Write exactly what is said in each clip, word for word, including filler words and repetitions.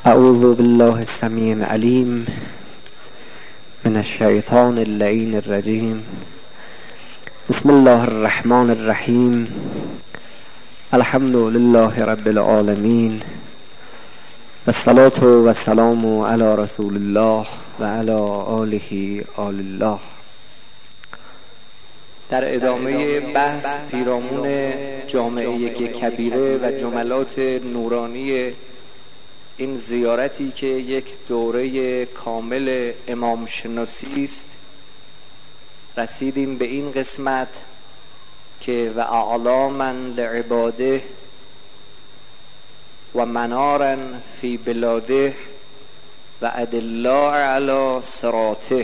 اعوذ بالله السمیع العلیم من الشیطان اللعین الرجیم. بسم الله الرحمن الرحیم. الحمد لله رب العالمین. الصلاة و السلام علی رسول الله و علی آله آل الله. در ادامه بحث پیرامون جامعه کبیره و جملات نورانی این زیارتی که یک دوره کامل امام شناسی است، رسیدیم به این قسمت که و اعلاما لعباده و منارا فی بلاده و ادلا علی صراطه.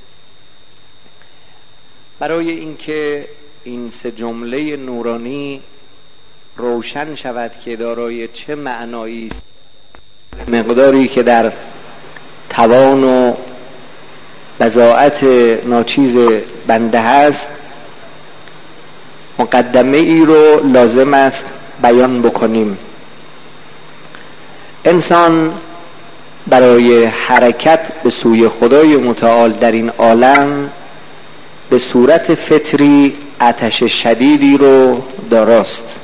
برای اینکه این سه جمله نورانی روشن شود که دارای چه معنایی است، مقداری که در توان و بضاعت ناچیز بنده هست، مقدمه ای رو لازم است بیان بکنیم. انسان برای حرکت به سوی خدای متعال در این عالم به صورت فطری آتش شدیدی رو داراست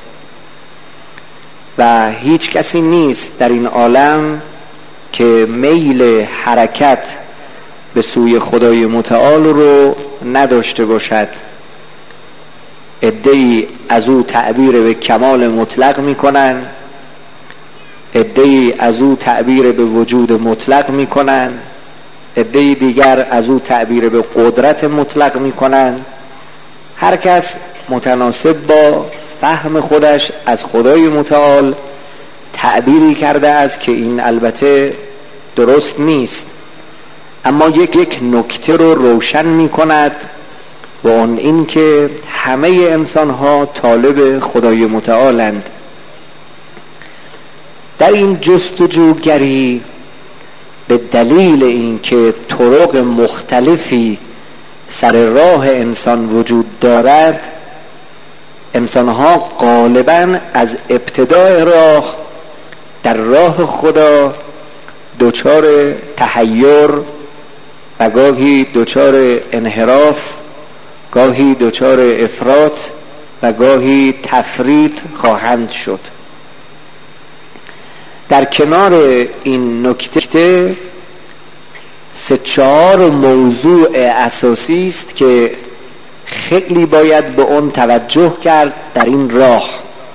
و هیچ کسی نیست در این عالم که میل حرکت به سوی خدای متعال رو نداشته باشد. عده‌ای از او تعبیر به کمال مطلق میکنن، عده‌ای از او تعبیر به وجود مطلق میکنن، عده‌ای دیگر از او تعبیر به قدرت مطلق میکنن. هر کس متناسب با فهم خودش از خدای متعال تعبیری کرده است که این البته درست نیست، اما یک یک نکته رو روشن می کند و اون این که همه انسان ها طالب خدای متعالند. در این جستجوگری به دلیل این که طرق مختلفی سر راه انسان وجود دارد، انسانها غالباً از ابتدای راه در راه خدا دچار تحیر و گاهی دچار انحراف، گاهی دچار افراط و گاهی تفریط خواهند شد. در کنار این نکته سه چهار موضوع اساسی است که خیلی باید به اون توجه کرد در این راه.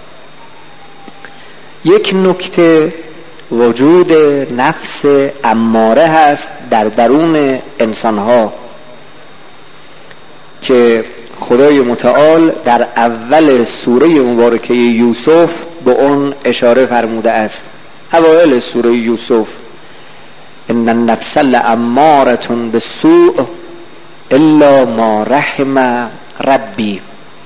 یک نکته وجود نفس اماره هست در درون انسانها که خدای متعال در اول سوره مبارکه یوسف به اون اشاره فرموده است. اوائل سوره یوسف: ان النفس لاماره بالسوء الا ما رحم ربی.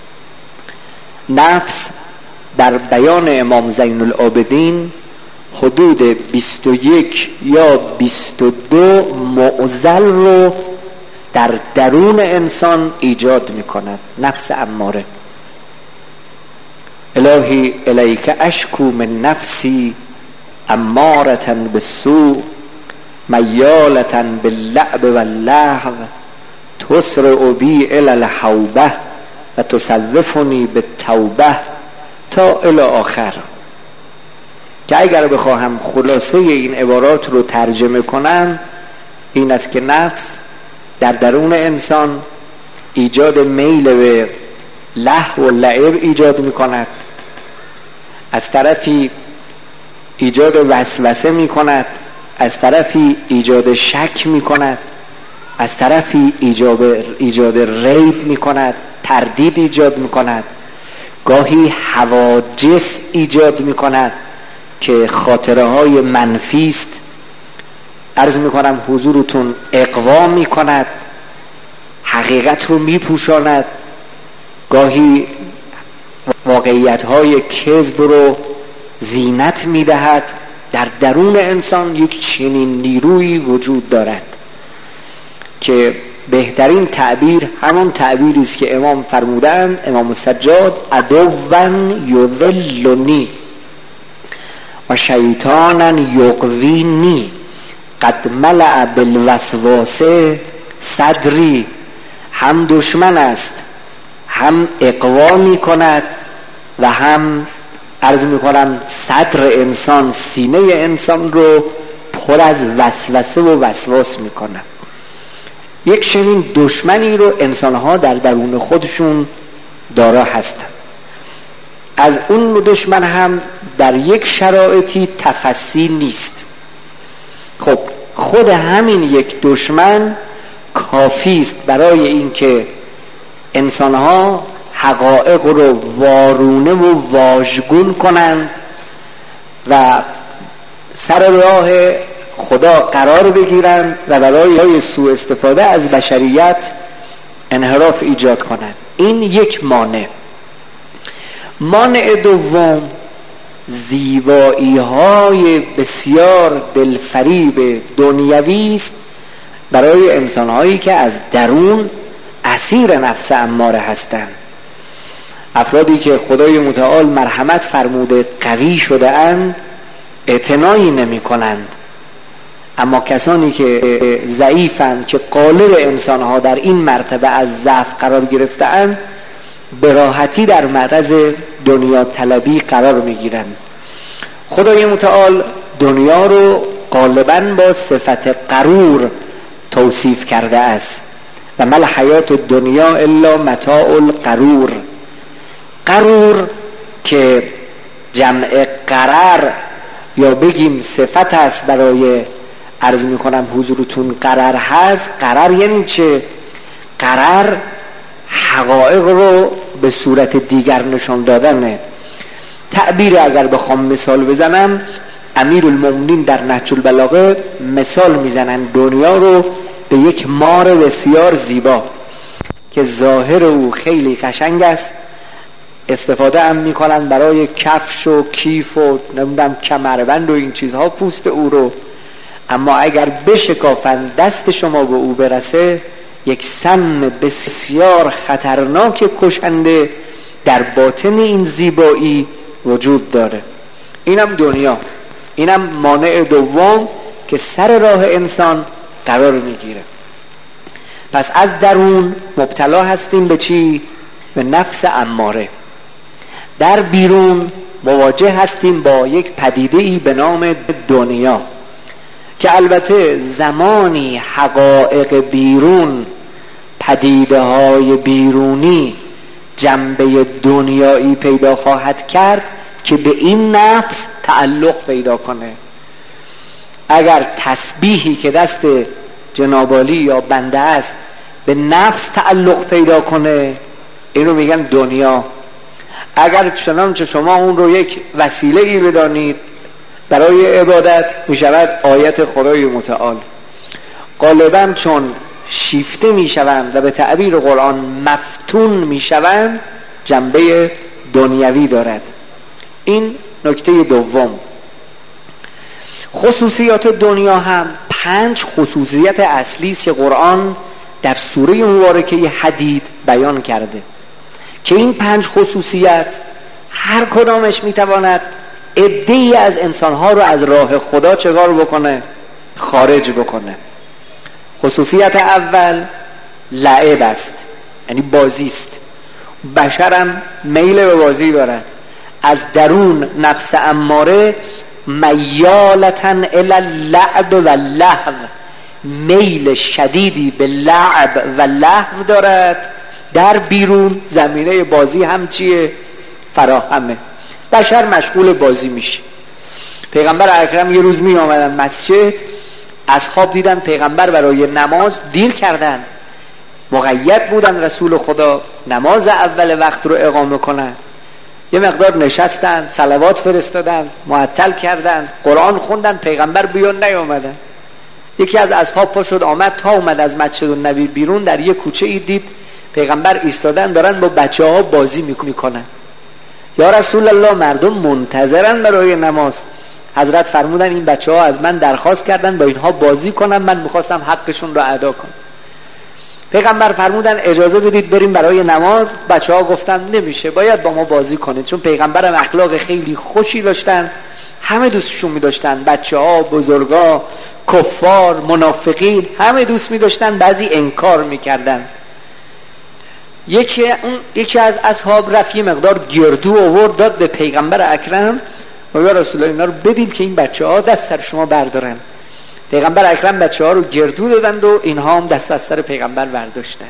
نفس در بیان امام زین العابدین حدود بیست و یک یا بیست و دو معضل رو در درون انسان ایجاد می کند. نفس اماره: الهی الیک اشکو من نفسی امارة بالسوء میالة باللعب واللهو تسرع بی الی الحوبه و تصوفنی بالتوبه تا الی آخر. که اگر بخواهم خلاصه این عبارات رو ترجمه کنم، این است که نفس در درون انسان ایجاد میل به لهو و لعب ایجاد می کند، از طرفی ایجاد وسوسه می کند، از طرفی ایجاد شک می کند، از طرفی ایجاد, ایجاد ریب می کند، تردید ایجاد می کند، گاهی حواجس ایجاد می کند که خاطره های منفی است. عرض می کنم حضورتون اقوا می کند، حقیقت رو می پوشاند، گاهی واقعیت های کذب رو زینت می دهد. در درون انسان یک چنین نیروی وجود دارد که بهترین تعبیر همون تعبیری است که امام فرمودند، امام سجاد: عدوًا یضلنی. و شیطانا یغوینی قد ملأ بالوسواس صدری. هم دشمن است، هم اغوا می کند و هم عرض می کنم صدر انسان، سینه انسان رو پر از وسوسه و وسواس می کند. یک چنین دشمنی رو انسانها در درون خودشون دارا هستند. از اون دشمن هم در یک شرایطی تفصیل نیست. خب خود همین یک دشمن کافی است برای اینکه انسانها حقایق رو وارونه و واژگون کنند و سر راه خدا قرار بگیرند و برای سوء استفاده از بشریت انحراف ایجاد کنند. این یک مانع. مانع دوم زیبایی های بسیار دلفریب دنیوی است برای انسانهایی که از درون اسیر نفس اماره هستند. افرادی که خدای متعال مرحمت فرموده قوی شده اند اعتنایی نمی کنند، اما کسانی که ضعیفند که غالب انسانها در این مرتبه از ضعف قرار گرفته اند به راحتی در معرض دنیا طلبی قرار می گیرند. خدای متعال دنیا رو غالباً با صفت غرور توصیف کرده است و مل حیات دنیا الا متاع الغرور. غرور که جمع قرر یا بگیم صفت است برای عرض می کنم حضورتون قرر هست. قرر یعنی چه؟ قرر حقایق رو به صورت دیگر نشان دادنه. تعبیر اگر بخوام مثال بزنم، امیرالمومنین در نهج البلاغه مثال میزنن دنیا رو به یک مار بسیار زیبا که ظاهر او خیلی قشنگ است، استفاده هم میکنن برای کفش و کیف و نمیدونم کمربند و این چیزها پوست او رو، اما اگر بشکافن دست شما به او برسه یک سم بسیار خطرناک کشنده در باطن این زیبایی وجود داره. اینم دنیا، اینم مانع دوم که سر راه انسان قرار میگیره. پس از درون مبتلا هستیم به چی؟ به نفس اماره. در بیرون مواجه هستیم با یک پدیده‌ای به نام دنیا که البته زمانی حقایق بیرون، پدیده های بیرونی جنبه دنیایی پیدا خواهد کرد که به این نفس تعلق پیدا کنه. اگر تسبیحی که دست جنابالی یا بنده است به نفس تعلق پیدا کنه اینو میگن دنیا. اگر چنانچه شما اون رو یک وسیله ای بدانید برای عبادت میشود آیت خدای متعال. غالبا چون شیفته میشوند و به تعبیر قرآن مفتون میشوند جنبه دنیوی دارد. این نکته دوم. خصوصیات دنیا هم پنج خصوصیت اصلی است که قرآن در سوره مبارکه حدید بیان کرده که این پنج خصوصیت هر کدامش میتواند عده‌ای از انسانها رو از راه خدا چگار بکنه؟ خارج بکنه. خصوصیت اول لعب است، یعنی بازی است. بشرم میل به بازی دارد. از درون نفس اماره میالتن الی اللعب و اللهو، میل شدیدی به لعب و لهو دارد. در بیرون زمینه بازی هم چیه؟ فراهمه. بشر مشغول بازی میشه. پیغمبر اکرم یه روز می آمدن مسجد، از خواب دیدن پیغمبر برای نماز دیر کردن، مقید بودن رسول خدا نماز اول وقت رو اقامه کنن. یه مقدار نشستن، صلوات فرستادن، معطل کردن، قرآن خوندن، پیغمبر بیان نیامدن. یکی از اصحاب پا شد آمد، تا اومد از مسجد النبی بیرون در یک کوچه ای دید پیغمبر ایستادن دارن با بچه ها بازی میکنن. یا رسول الله مردم منتظرن برای نماز. حضرت فرمودن این بچه ها از من درخواست کردن با اینها بازی کنم، من میخواستم حقشون رو ادا کنم. پیغمبر فرمودن اجازه بدید بریم برای نماز. بچه ها گفتن نمیشه، باید با ما بازی کنید. چون پیغمبرم اخلاق خیلی خوشی داشتن، همه دوستشون می داشتن، بچه ها، بزرگا، کفار، منافقین، همه دوست می داشتن، بعضی انکار می کردن. یکی, اون یکی از اصحاب رفت یه مقدار گردو آورد داد به پیغمبر اکرم و یا رسول الله اینا رو بدیم که این بچه ها دست سر شما بردارن. پیغمبر اکرم بچه ها رو گردو دادند و اینها هم دست از سر پیغمبر برداشتن.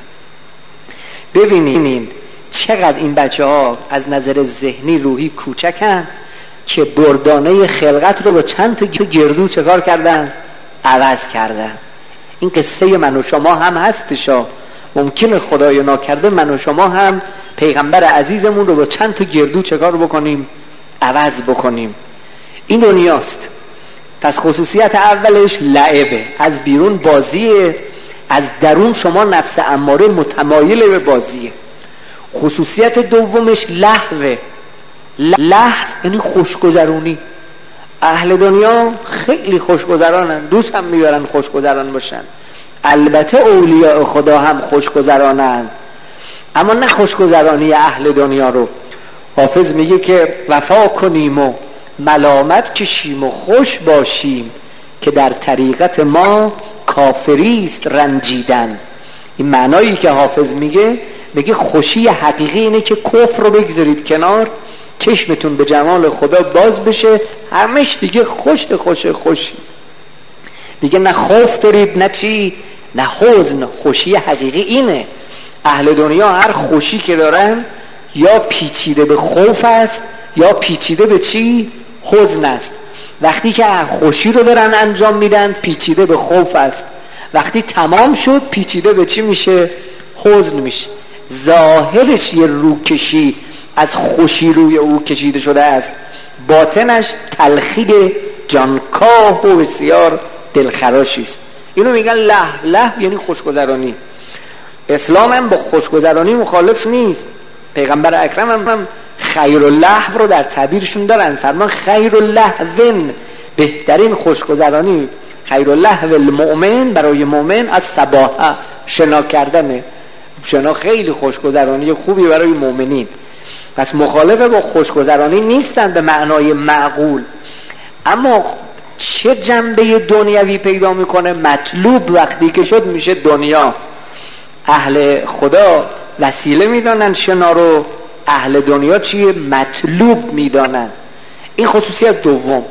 ببینید چقدر این بچه ها از نظر ذهنی روحی کوچکن که بردانه خلقت رو با چند تا گردو چه کار کردن؟ عوض کردن. این قصه من و شما هم هستشا. ممکنه خدای ناکرده من و شما هم پیغمبر عزیزمون رو با چند تا گردو چه کار بکنیم؟ عوض بکنیم. این دنیاست. پس خصوصیت اولش لعبه، از بیرون بازیه، از درون شما نفس اماره متمایل به بازیه. خصوصیت دومش لهوه. لهو یعنی خوشگذرونی. اهل دنیا خیلی خوشگذرانن، دوست هم می‌دارن خوشگذران باشن. البته اولیاء خدا هم خوشگذرانن، اما نه خوشگذرانی اهل دنیا رو. حافظ میگه که وفا کنیم و ملامت کشیم و خوش باشیم که در طریقت ما کافریست رنجیدن. این معنایی که حافظ میگه، میگه خوشی حقیقی اینه که کفر رو بگذارید کنار، چشمتون به جمال خدا باز بشه، همش دیگه خوش خوش خوشی دیگه، نه خوف دارید نه چی، نه حزن. خوشی حقیقی اینه. اهل دنیا هر خوشی که دارن یا پیچیده به خوف است یا پیچیده به چی؟ حزن است. وقتی که خوشی رو دارن انجام میدن پیچیده به خوف است، وقتی تمام شد پیچیده به چی میشه؟ حزن میشه. ظاهرش یه روکشی از خوشی روی او کشیده شده است، باطنش تلخی جانکاه و بسیار دلخراشی است. اینو میگن لهو. لهو یعنی خوشگذرانی. اسلام هم با خوشگذرانی مخالف نیست. پیغمبر اکرم هم, هم خیر اللهو رو در تعبیرشون دارن، فرمان خیر اللهو، بهترین خوشگذرانی. خیر اللهو المؤمن، برای مؤمن از صباحه، شنا کردنه. شنا خیلی خوشگذرانی خوبی برای مؤمنین. پس مخالف با خوشگذرانی نیستن به معنای معقول، اما چه جنبه دنیوی پیدا میکنه؟ مطلوب وقتی که شد میشه دنیا. اهل خدا وسیله میدانن شنا رو، اهل دنیا چیه؟ مطلوب میدانن. این خصوصیت دوم.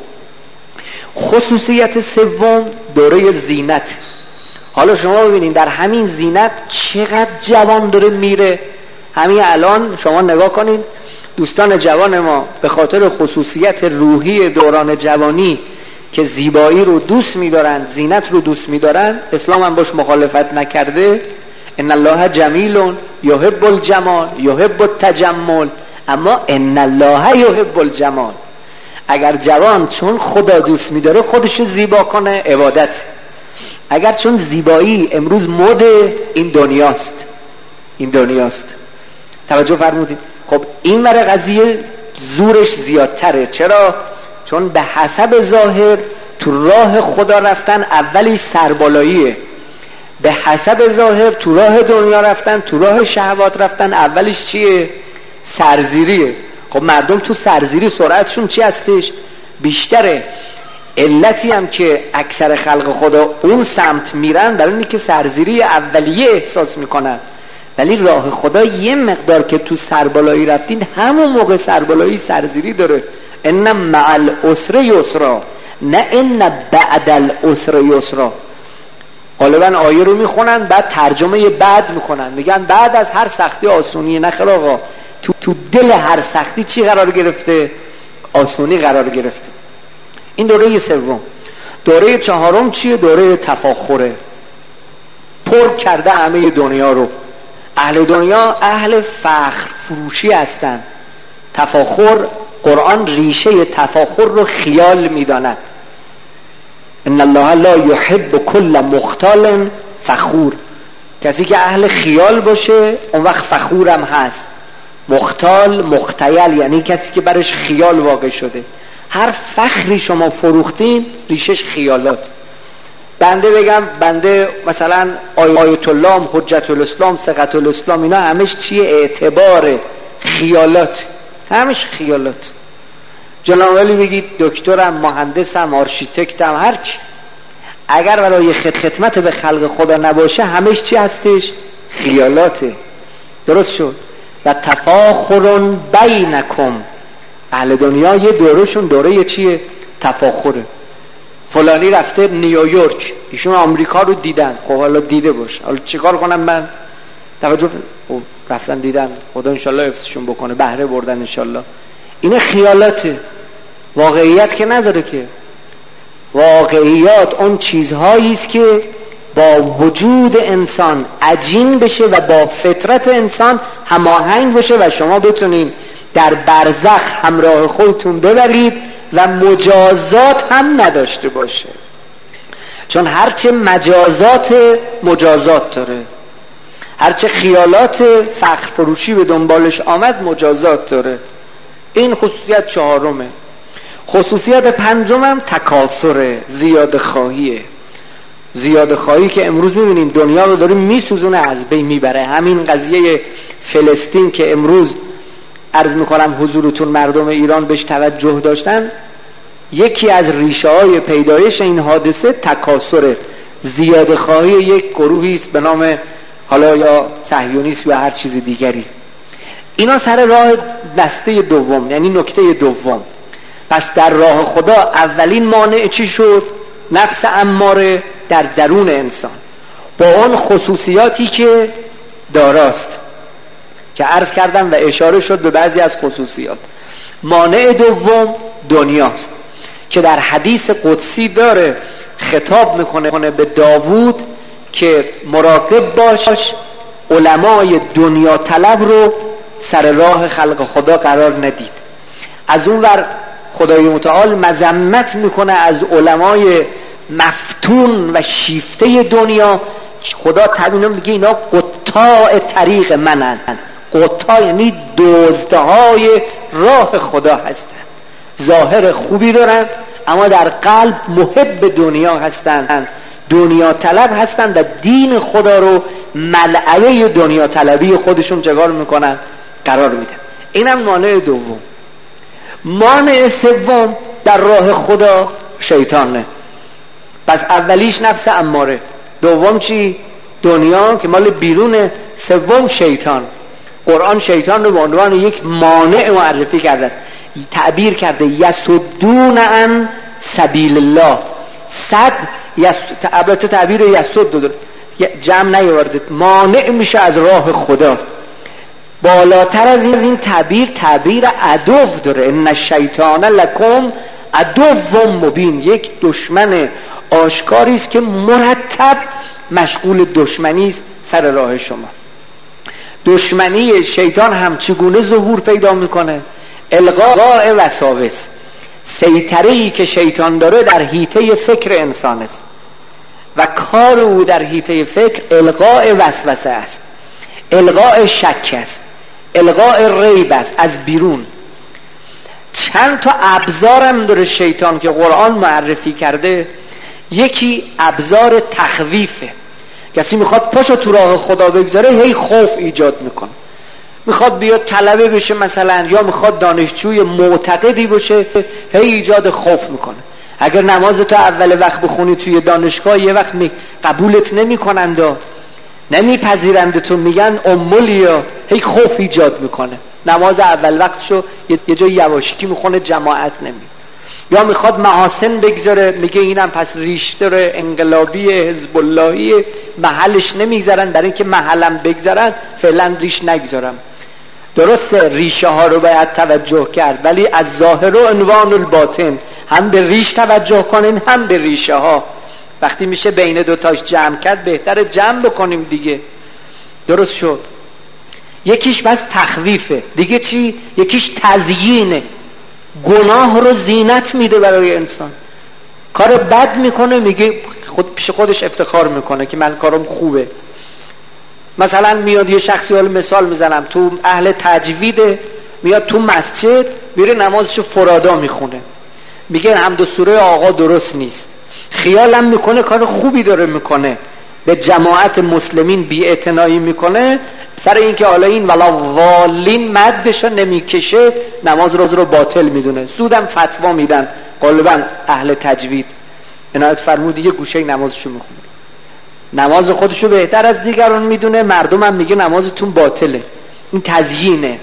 خصوصیت سوم دوره زینت. حالا شما ببینید در همین زینت چقدر جوان داره میره. همین الان شما نگاه کنید، دوستان جوان ما به خاطر خصوصیت روحی دوران جوانی که زیبایی رو دوست می‌دارن، زینت رو دوست می‌دارن، اسلام هم باش مخالفت نکرده. ان الله جمیل یحب الجمال یحب التجمل، اما ان الله یحب الجمال. اگر جوان چون خدا دوست می‌داره خودش رو زیبا کنه، عبادت. اگر چون زیبایی امروز مد این دنیاست، این دنیاست. توجه فرمودید؟ خب این ور قضیه زورش زیادتره. چرا؟ چون به حسب ظاهر تو راه خدا رفتن اولی سربالاییه، به حسب ظاهر تو راه دنیا رفتن، تو راه شهوات رفتن اولش چیه؟ سرزیریه. خب مردم تو سرزیری سرعتشون چی هستش؟ بیشتره. علتی هم که اکثر خلق خدا اون سمت میرن برای اینه که سرزیری اولیه احساس میکنن. ولی راه خدا یه مقدار که تو سربالایی رفتین همون موقع سربالایی سرزیری داره. ان مع العسر یسرا، نه ان بعد العسر یسرا. غالبا آیه رو میخونن بعد ترجمه بعد میکنن، میگن بعد از هر سختی آسونیه. نخیر آقا، تو, تو دل هر سختی چی قرار گرفته؟ آسونی قرار گرفته. این دوره سوم. دوره چهارم چیه؟ دوره تفاخره. پر کرده همه دنیا رو. اهل دنیا اهل فخر فروشی هستن. تفاخر، قرآن ریشه تفاخر رو خیال میداند. ان الله لا يحب كل مختال فخور. کسی که اهل خیال باشه اون وقت فخورم هست. مختال، مختیل یعنی کسی که برش خیال واقع شده. هر فخری شما فروختین ریشش خیالات. بنده بگم بنده مثلا آیت الله، حجت الاسلام، ثقت الاسلام، اینا همش چیه؟ اعتبار، خیالات، همش خیالات. جنابالی بگید دکترم، مهندسم، آرشیتکتم، هر چی، اگر برای خدمت به خلق خدا نباشه همهش چی هستش؟ خیالاته. درست شد. و تفاخر بینکم، اهل دنیا یه دورهشون دوره چیه؟ تفاخره. فلانی رفته نیویورک، ایشون آمریکا رو دیدن، خب حالا دیده باش، حالا چیکار کنم من؟ توجه خب رفتن دیدن، خدا انشالله حفظشون بکنه، بهره بردن انشالله. این خیالاته، واقعیت که نداره که. واقعیات اون چیزهایی است که با وجود انسان عجین بشه و با فطرت انسان هماهنگ بشه و شما بتونین در برزخ همراه خودتون ببرید و مجازات هم نداشته باشه. چون هرچه مجازات مجازات داره، هرچه خیالات فخر فروشی به دنبالش آمد مجازات داره. این خصوصیت چهارمه. خصوصیت پنجمم تکاثره، زیاده خواهیه. زیاده خواهی که امروز میبینین دنیا رو داره میسوزونه، از بین میبره. همین قضیه فلسطین که امروز عرض میکنم حضورتون مردم ایران بهش توجه داشتن، یکی از ریشه های پیدایش این حادثه تکاثره، زیاده خواهی یک گروهی است به نام حالا یا صهیونیست یا هر چیز دیگری. اینا سر راه دسته دوم، یعنی نکته دوم. پس در راه خدا اولین مانع چی شد؟ نفس اماره در درون انسان با اون خصوصیاتی که داراست که عرض کردم و اشاره شد به بعضی از خصوصیات. مانع دوم دنیاست که در حدیث قدسی داره، خطاب میکنه به داوود که مراقب باش علمای دنیا طلب رو سر راه خلق خدا قرار ندید. از اون ور خدای متعال مذمت میکنه از علمای مفتون و شیفته دنیا. خدا تعبیر میگه اینا قطاع طریق منن. قطاع یعنی دزدهای راه خدا هستن، ظاهر خوبی دارن اما در قلب محب دنیا هستن، دنیا طلب هستن و دین خدا رو ملعبه دنیا طلبی خودشون چگار میکنن؟ قرار میدن. اینم مانع دوم. مانع سوم در راه خدا شیطانه. پس اولیش نفس اماره، دوم چی؟ دنیا که مال بیرونه، سوم شیطان. قرآن شیطان رو به عنوان یک مانع معرفی کرده است، تعبیر کرده یسدون عن سبیل الله. صد یس... البته تعبیر یسد داره، جمع نیاورده، مانع میشه از راه خدا. بالاتر از این, از این تعبیر تعبیر عدو داره، ان الشیطان لکم عدو مبین، یک دشمن آشکاری است که مرتب مشغول دشمنی است سر راه شما. دشمنی شیطان هم چگونه ظهور پیدا میکنه؟ القاء وساوس. سیطره‌ای که شیطان داره در حیطه فکر انسان است و کار او در حیطه فکر القاء وسوسه است، القاء شک است، القاء ریب است از بیرون. چند تا ابزارم داره شیطان که قرآن معرفی کرده. یکی ابزار تخویفه. کسی میخواد پاشو تو راه خدا بگذاره، هی خوف ایجاد میکنه. میخواد بیاد طلبه بشه مثلا، یا میخواد دانشجوی معتقدی باشه، هی ایجاد خوف میکنه. اگر نماز تو اول وقت بخونی توی دانشگاه یه وقت می قبولت نمیکنند و نمیپذیرند، تو میگن امولیا، هی خوف ایجاد میکنه. نماز اول وقتشو یه جای یواشکی میخونه، جماعت نمی. یا میخواد محاسن بگذاره، میگه اینم پس ریشتر انقلابی حزب اللهی، محلش نمیگذارن، برای اینکه محلم بگذارن فعلا ریش نگذارم. درسته ریشه ها رو باید توجه کرد، ولی از ظاهر و عنوان الباطن هم به ریش توجه کنین هم به ریشه ها. وقتی میشه بین دوتاش جمع کرد بهتره جمع بکنیم دیگه. درست شد. یکیش بس تخویفه، دیگه چی؟ یکیش تزیینه. گناه رو زینت میده برای انسان. کار بد میکنه، میگه خود پیش خودش افتخار میکنه که من کارم خوبه. مثلا میاد یه شخصی، حالا مثال میزنم، تو اهل تجویده، میاد تو مسجد میره نمازشو فرادا میخونه، میگه حمد و سوره آقا درست نیست. خیالم میکنه کار خوبی داره میکنه، به جماعت مسلمین بی‌اعتنایی میکنه، سر این که حالا این ولا والین مدش نمیکشه نماز روز رو باطل میدونه. سودم فتوا میدن غالبا اهل تجوید، عنایت فرمود یه گوشه نمازشو میخونه، نماز خودشو بهتر از دیگران میدونه، مردم هم میگه نمازتون باطله. این تزیینه.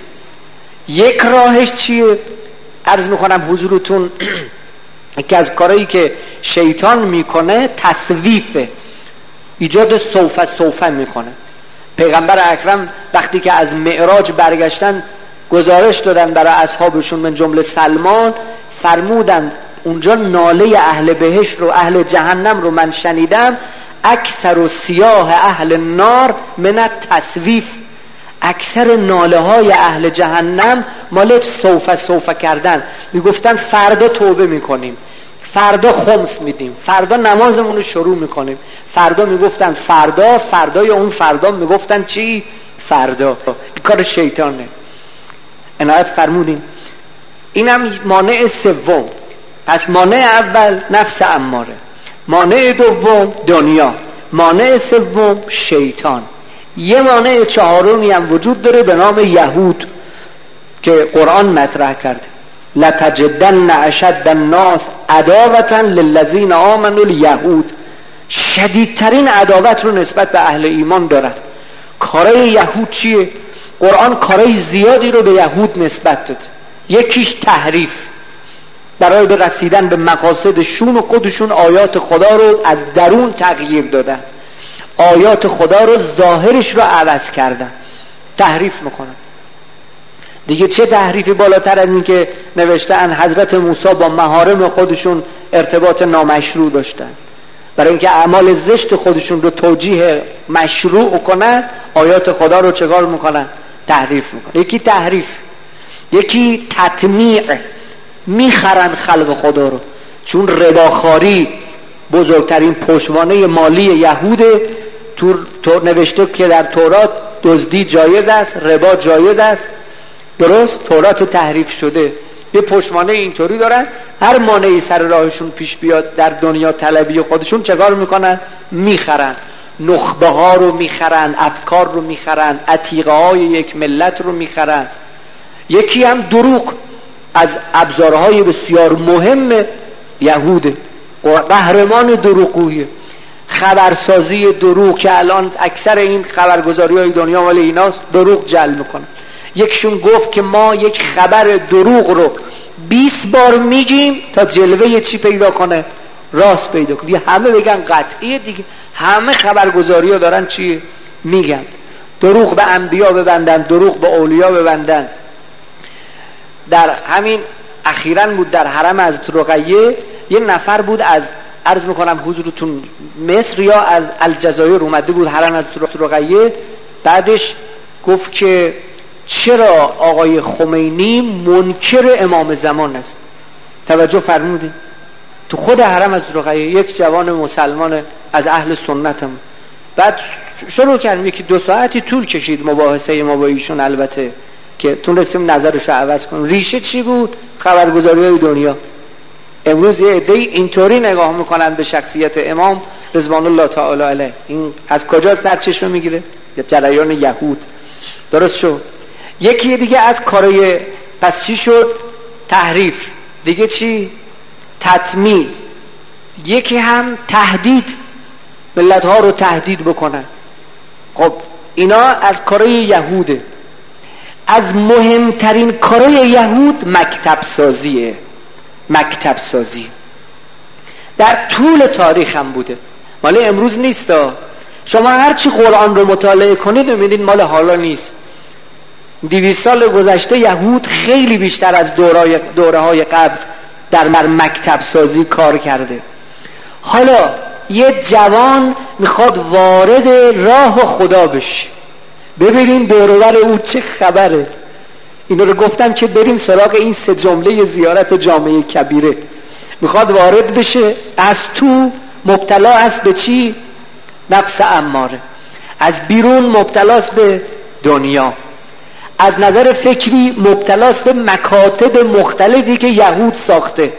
یک راهش چیه؟ عرض میکنم حضورتون یکی از کارهایی که شیطان میکنه تسویفه، ایجاد سوفه سوفه میکنه. پیغمبر اکرم وقتی که از معراج برگشتن گزارش دادن برای اصحابشون من جمله سلمان، فرمودن اونجا ناله اهل بهشت رو اهل جهنم رو من شنیدم، اکثر و سیاه اهل نار من التسویف، اکثر ناله های اهل جهنم مال سوفه سوفه کردن. میگفتن فردا توبه میکنیم، فردا خمس میدیم، فردا نمازمون رو شروع میکنیم، فردا میگفتن فردا فردای اون فردا میگفتن چی؟ فردا. این کار شیطانه. عنایت فرمودین. اینم مانع سوم. پس مانع اول نفس اماره، مانع دوم دنیا، مانع سوم شیطان. یه مانع چهارمی هم وجود داره به نام یهود که قرآن مطرح کرده. لتجدن اشد الناس عداوة للذین آمنوا الیهود. شدیدترین عداوت رو نسبت به اهل ایمان دارن. کارای یهود چیه؟ قرآن کارای زیادی رو به یهود نسبت داد. یکیش تحریف، برای به رسیدن به مقاصدشون و خودشون آیات خدا رو از درون تغییر دادن، آیات خدا رو ظاهرش رو عوض کردن، تحریف میکنن. دیگه چه تحریفی بالاتر از این که نوشتن حضرت موسی با محارم خودشون ارتباط نامشروع داشتن، برای اینکه اعمال زشت خودشون رو توجیه مشروع کنن آیات خدا رو چگار میکنن؟ تحریف میکنن. یکی تحریف، یکی تطمیع، میخرن خلق خدا رو. چون رباخاری بزرگترین پشتوانه مالی یهوده، تو, تو نوشته که در تورات دزدی جایز است، ربا جایز است. درست؟ تورات تحریف شده. یه پشتوانه اینطوری دارن، هر مانعی سر راهشون پیش بیاد در دنیا طلبی خودشون چگار میکنن؟ میخرن. نخبه ها رو میخرن، افکار رو میخرن، عتیقه های یک ملت رو میخرن. یکی هم دروغ، از ابزارهای بسیار مهم یهوده، قهرمان دروغگویی، خبرسازی دروغ که الان اکثر این خبرگزاری های دنیا مال ایناست، دروغ جلب میکنن. یکشون گفت که ما یک خبر دروغ رو بیست بار میگیم تا جلوه چی پیدا کنه؟ راست پیدا کنه. همه بگن قطعیه دیگه، همه خبرگزاری ها دارن چی میگن؟ دروغ به انبیا ببندن، دروغ به اولیا ببندن. در همین اخیراً بود در حرم از رقیه یه نفر بود از عرض میکنم حضورتون مصر یا از الجزایر اومده بود حرم از رقیه. بعدش گفت که چرا آقای خمینی منکر امام زمان است؟ توجه فرمودین؟ تو خود حرم از رقیه یک جوان مسلمان از اهل سنتم. بعد شروع کردیم، یکی دو ساعتی طول کشید مباحثه ما با ایشون، البته که تونستیم نظرش رو عوض کنیم. ریشه چی بود؟ خبرگزاری های دنیا. امروز یه عده اینطوری نگاه میکنن به شخصیت امام رضوان الله تعالی علیه. این از کجا سرچشمه میگیره؟ یا جریان یهود. درست شد. یکی دیگه از کارهای پس چی شد؟ تحریف. دیگه چی؟ تطمیع. یکی هم تهدید، ملت ها رو تهدید بکنن. خب اینا از کارهای یهوده. از مهمترین کارهای یهود مکتب سازیه. مکتب سازی در طول تاریخ هم بوده، مال امروز نیست. شما هرچی قرآن رو مطالعه کنید می‌بینید مال حالا نیست. دویست سال گذشته یهود خیلی بیشتر از دوره دوره های قبل در مکتب سازی کار کرده. حالا یه جوان میخواد وارد راه خدا بشه، ببینیم دور و بر او چه خبره. اینو رو گفتم که بریم سراغ این سه جمله زیارت جامعه کبیره. میخواد وارد بشه، از تو مبتلا است به چی؟ نفس اماره. از بیرون مبتلاست به دنیا. از نظر فکری مبتلاست به مکاتب مختلفی که یهود ساخته،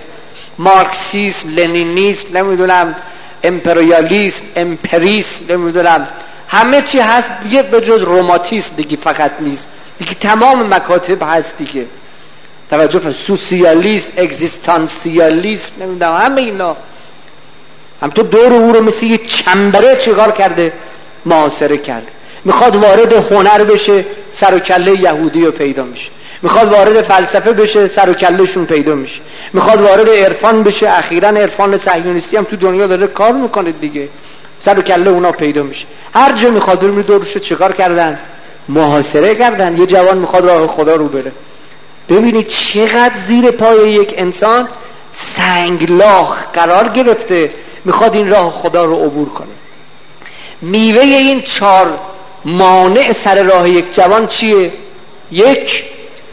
مارکسیسم، لنینیسم، نمیدونم امپریالیسم، امپریسم، نمیدونم همه چی هست دیگه به جز روماتیسم دیگه فقط نیست دیگه، تمام مکاتب هست دیگه. توجه فرمایید، سوسیالیسم، اگزیستانسیالیسم، نمیدونم همه اینا هم تو دور او رو مثل یه چنبره چیکار کرده؟ محاصره کرده. میخواد وارد هنر بشه، سر و کله یهودی رو پیدا میشه. میخواد وارد فلسفه بشه، سر و کلهشون پیدا میشه. میخواد وارد عرفان بشه، اخیراً عرفان صهیونیستی هم تو دنیا داره کار میکنه دیگه، سر و کله اونا پیدا میشه. هر جا میخواد بریم دورش چیکار کردن؟ محاصره کردن. یه جوان میخواد راه خدا رو بره، ببینید چقدر زیر پای یک انسان سنگلاخ قرار گرفته، میخواد این راه خدا رو عبور کنه. میوه این چهار مانع سر راه یک جوان چیه؟ یک،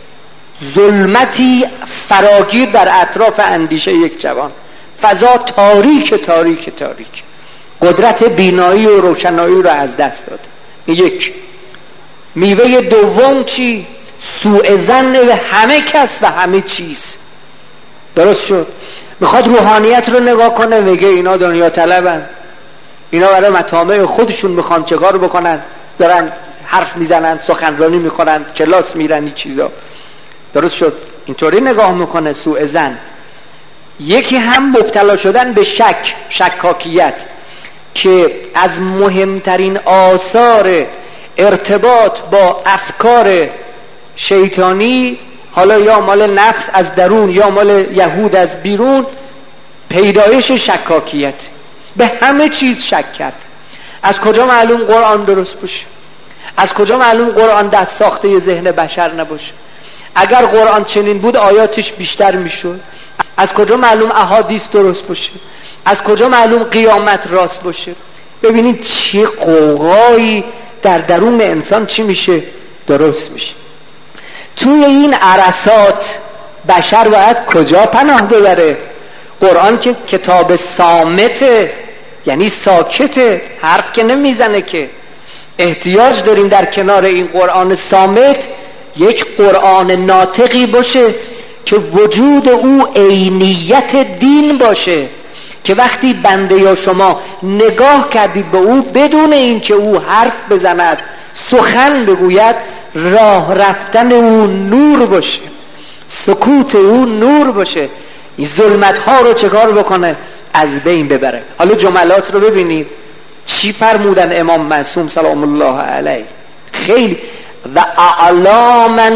ظلمتی فراگیر در اطراف اندیشه یک جوان، فضا تاریک تاریک تاریک، قدرت بینایی و روشنایی رو از دست داد. یک. میوه دوم چی؟ سوء ظن به همه کس و همه چیز. درست شد؟ میخواد روحانیت رو نگاه کنه، میگه اینا دنیا طلبن، اینا برای مطامع خودشون میخوان چه کار بکنن، دارن حرف میزنن، سخنرانی میکنن، کلاس میرن، این چیزا. درست شد؟ اینطوری نگاه میکنه، سوء ظن. یکی هم مبتلا شدن به شک، شکاکیت، که از مهمترین آثار ارتباط با افکار شیطانی، حالا یا مال نفس از درون یا مال یهود از بیرون، پیدایش شکاکیت. به همه چیز شک کرد. از کجا معلوم قرآن درست باشه؟ از کجا معلوم قرآن دست ساخته ذهن بشر نباشه؟ اگر قرآن چنین بود آیاتش بیشتر میشد. از کجا معلوم احادیث درست باشه؟ از کجا معلوم قیامت راست باشه؟ ببینید چه قوقایی در درون انسان چی میشه؟ درست میشه. توی این عرصات بشر باید کجا پناه ببره؟ قرآن که کتاب صامته، یعنی ساکته، حرف که نمیزنه که. احتیاج داریم در کنار این قرآن صامت یک قرآن ناطقی باشه که وجود او عینیت دین باشه، که وقتی بنده یا شما نگاه کردید به او، بدون این که او حرف بزند، سخن بگوید، راه رفتن او نور باشه، سکوت او نور باشه، این ظلمت ها رو چکار بکنه؟ از بین ببره. حالا جملات رو ببینید چی فرمودن امام معصوم سلام الله علیه. خیلی و اعلاما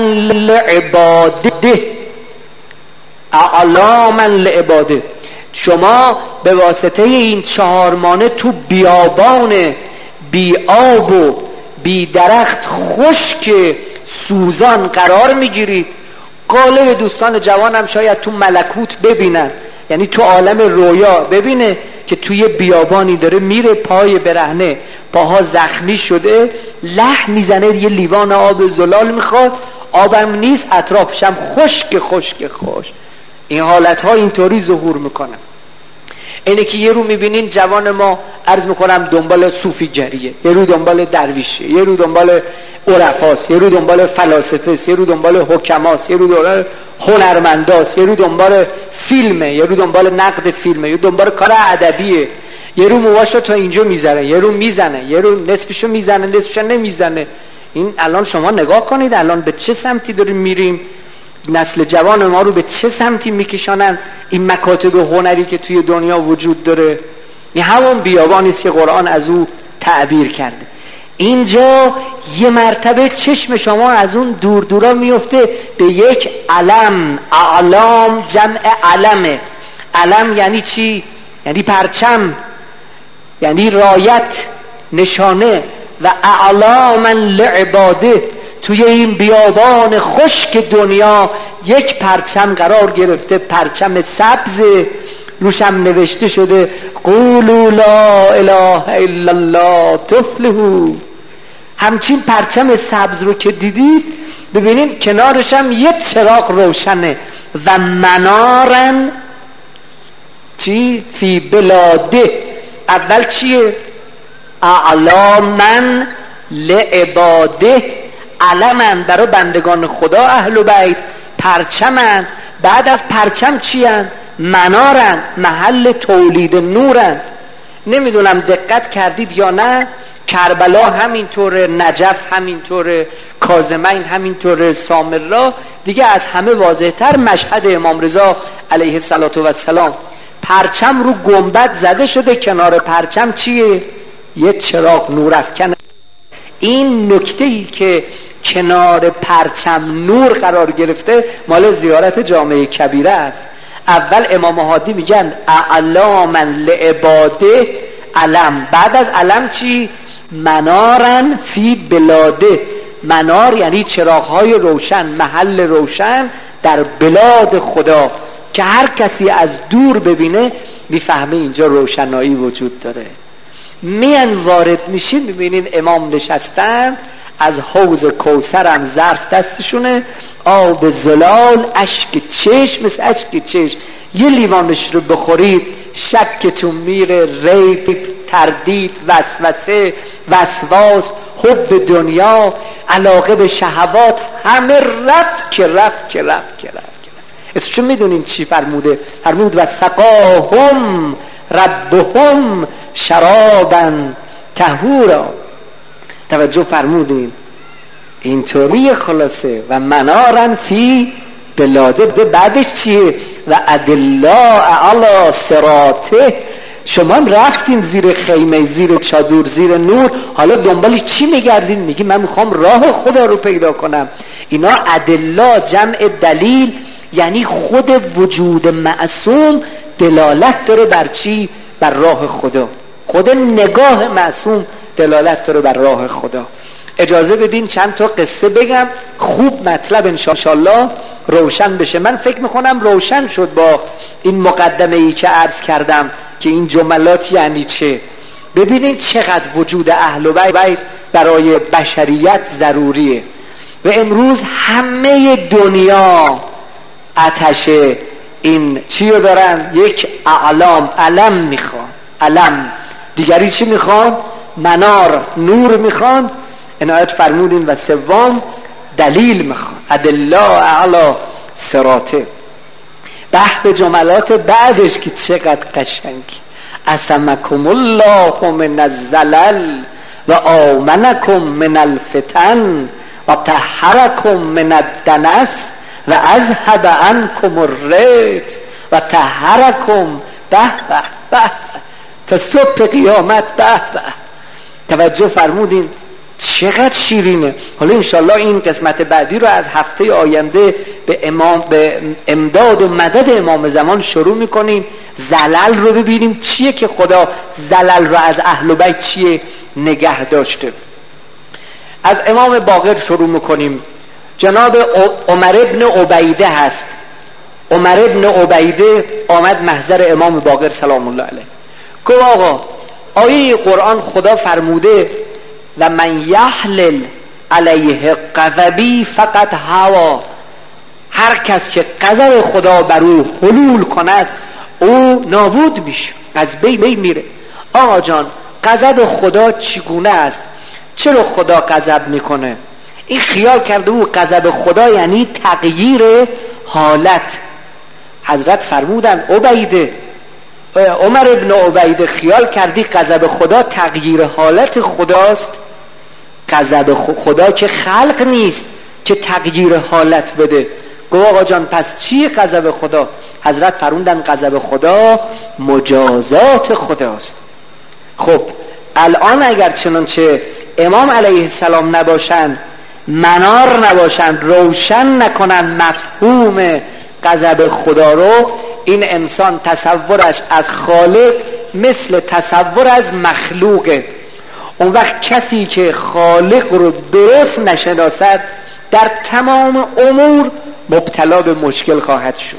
لعباده، اعلاما لعباده. شما به واسطه این چهارمانه تو بیابان بی آب و بی درخت خشک سوزان قرار میگیرید. غالب دوستان جوانم شاید تو ملکوت ببینن، یعنی تو عالم رویا ببینه که توی بیابانی داره میره، پای برهنه، پاها زخمی شده، له میزنه، یه لیوان آب زلال میخواد، آبم نیست، اطرافشم خشک خشک خشک. این حالت ها اینطوری ظهور میکنن. اینه که یه رو میبینین جوان ما عرض میکنم دنبال صوفی گریه، یه رو دنبال درویشه، یه رو دنبال عرفاست، یه رو دنبال فلاسفه، یه رو دنبال حکماست، یه رو دنبال هنرمنداست، یه رو دنبال فیلمه، یه رو دنبال نقد فیلمه، یه رو دنبال کار ادبیه، یه رو مواشو تا اینجا میزنه، یه رو میزنه، یه رو نصفشو میزنه، نصفشو نمیزنه. این الان شما نگاه کنید الان به چه سمتی داریم میریم، نسل جوان ما رو به چه سمتی میکشانن این مکاتب هنری که توی دنیا وجود داره. این همون بیابانی است که قرآن از او تعبیر کرده. اینجا یه مرتبه چشم شما از اون دور دورا میفته به یک علم. اعلام جمع علمه. علم یعنی چی؟ یعنی پرچم، یعنی رایت، نشانه. و اعلاما لعباده، توی این بیابان خشک دنیا یک پرچم قرار گرفته، پرچم سبز، روشم نوشته شده قولوا لا اله الا الله تفلحوا. همچین پرچم سبز رو که دیدید ببینید کنارش هم یک چراغ روشنه. و منارن چی؟ فی بلاده. اول چیه؟ اعلاما لعباده، علمن برای بندگان خدا اهل و بیت، پرچمن. بعد از پرچم چیان؟ منارن، محل تولید نورن. نمیدونم دقت کردید یا نه کربلا همینطوره، نجف همینطوره، کاظمین همینطوره، سامرا دیگه از همه واضح‌تر مشهد امام رضا علیه السلام. پرچم رو گنبد زده شده، کنار پرچم چیه؟ یه چراغ نورافکن. این نکته‌ای که کنار پرچم نور قرار گرفته مال زیارت جامع کبیره است. اول امام هادی میگن اعلاما لعباده علم، بعد از علم چی؟ منارن فی بلاده. منار یعنی چراغ‌های روشن، محل روشن در بلاد خدا که هر کسی از دور ببینه میفهمه اینجا روشنایی وجود داره. میان وارد میشین میبینین امام نشستن، از حوض کوثرم ظرف دستشونه، آب زلال، اشک چشم مثل اشک چشم، یه لیوانش رو بخورید شکتون میره، ریب، تردید، وسوسه، وسواس، حب دنیا، علاقه به شهوات، همه رفت که رفت که رفت که رفت. اسمشو میدونین چی فرموده؟ فرمود و سقاهم ربهم شرابا طهورا. توجه فرمودین اینطوری خلاصه و منارن فی بلاده. بعدش چیه؟ و ادلا علی صراطه. شما رفتین زیر خیمه، زیر چادر، زیر نور، حالا دنبال چی میگردین؟ میگی من میخوام راه خدا رو پیدا کنم. اینا ادلا جمع دلیل، یعنی خود وجود معصوم دلالت داره بر چی؟ بر راه خدا. خود نگاه معصوم دلالت داره بر راه خدا. اجازه بدین چند تا قصه بگم، خوب مطلب انشاءالله روشن بشه. من فکر میکنم روشن شد با این مقدمه ای که عرض کردم که این جملات یعنی چه. ببینید چقدر وجود اهل بیت برای بشریت ضروریه. و امروز همه دنیا آتش این چی رو دارن؟ یک اعلام، علم میخوان. علم دیگری چی میخوان؟ منار، نور میخوان. عنایت فرمودین و سوم دلیل میخوان، ادلا اعلی صراطه. به جملات بعدش که چقدر قشنگ. اسمکم الله من الزلل و آمنکم من الفتن و طهرکم من الدنس و اذهب عنکم الرجس و طهرکم. به به به تا صبح قیامت. به به. توجه فرمودین چقدر شیرینه. حالا انشالله این قسمت بعدی رو از هفته آینده به امام به امداد و مدد امام زمان شروع میکنیم. زلل رو ببینیم چیه که خدا زلل رو از اهل بیت چیه نگه داشته. از امام باقر شروع میکنیم. جناب عمر ابن عبیده هست. عمر ابن عبیده آمد محضر امام باقر سلام الله علیه، گفت آقا آیه قرآن خدا فرموده و من یحلل علیه غضبی فقط هوا، هر کس که غضب خدا بر او حلول کند او نابود میشه، از بین میره. آقا جان غضب خدا چگونه است؟ چرا خدا غضب میکنه؟ این خیال کرده او غضب خدا یعنی تغییر حالت. حضرت فرمودن عبیده، عمر ابن عبیده خیال کردی غضب خدا تغییر حالت خداست؟ غضب خدا که خلق نیست که تغییر حالت بده. گفت آقا جان پس چیه غضب خدا؟ حضرت فرمودن غضب خدا مجازات خداست. خب الان اگر چنانچه امام علیه السلام نباشن، منار نباشن، روشن نکنن مفهوم غضب خدا رو، این انسان تصورش از خالق مثل تصور از مخلوقه. اون وقت کسی که خالق رو درست نشناسد در تمام امور مبتلا به مشکل خواهد شد.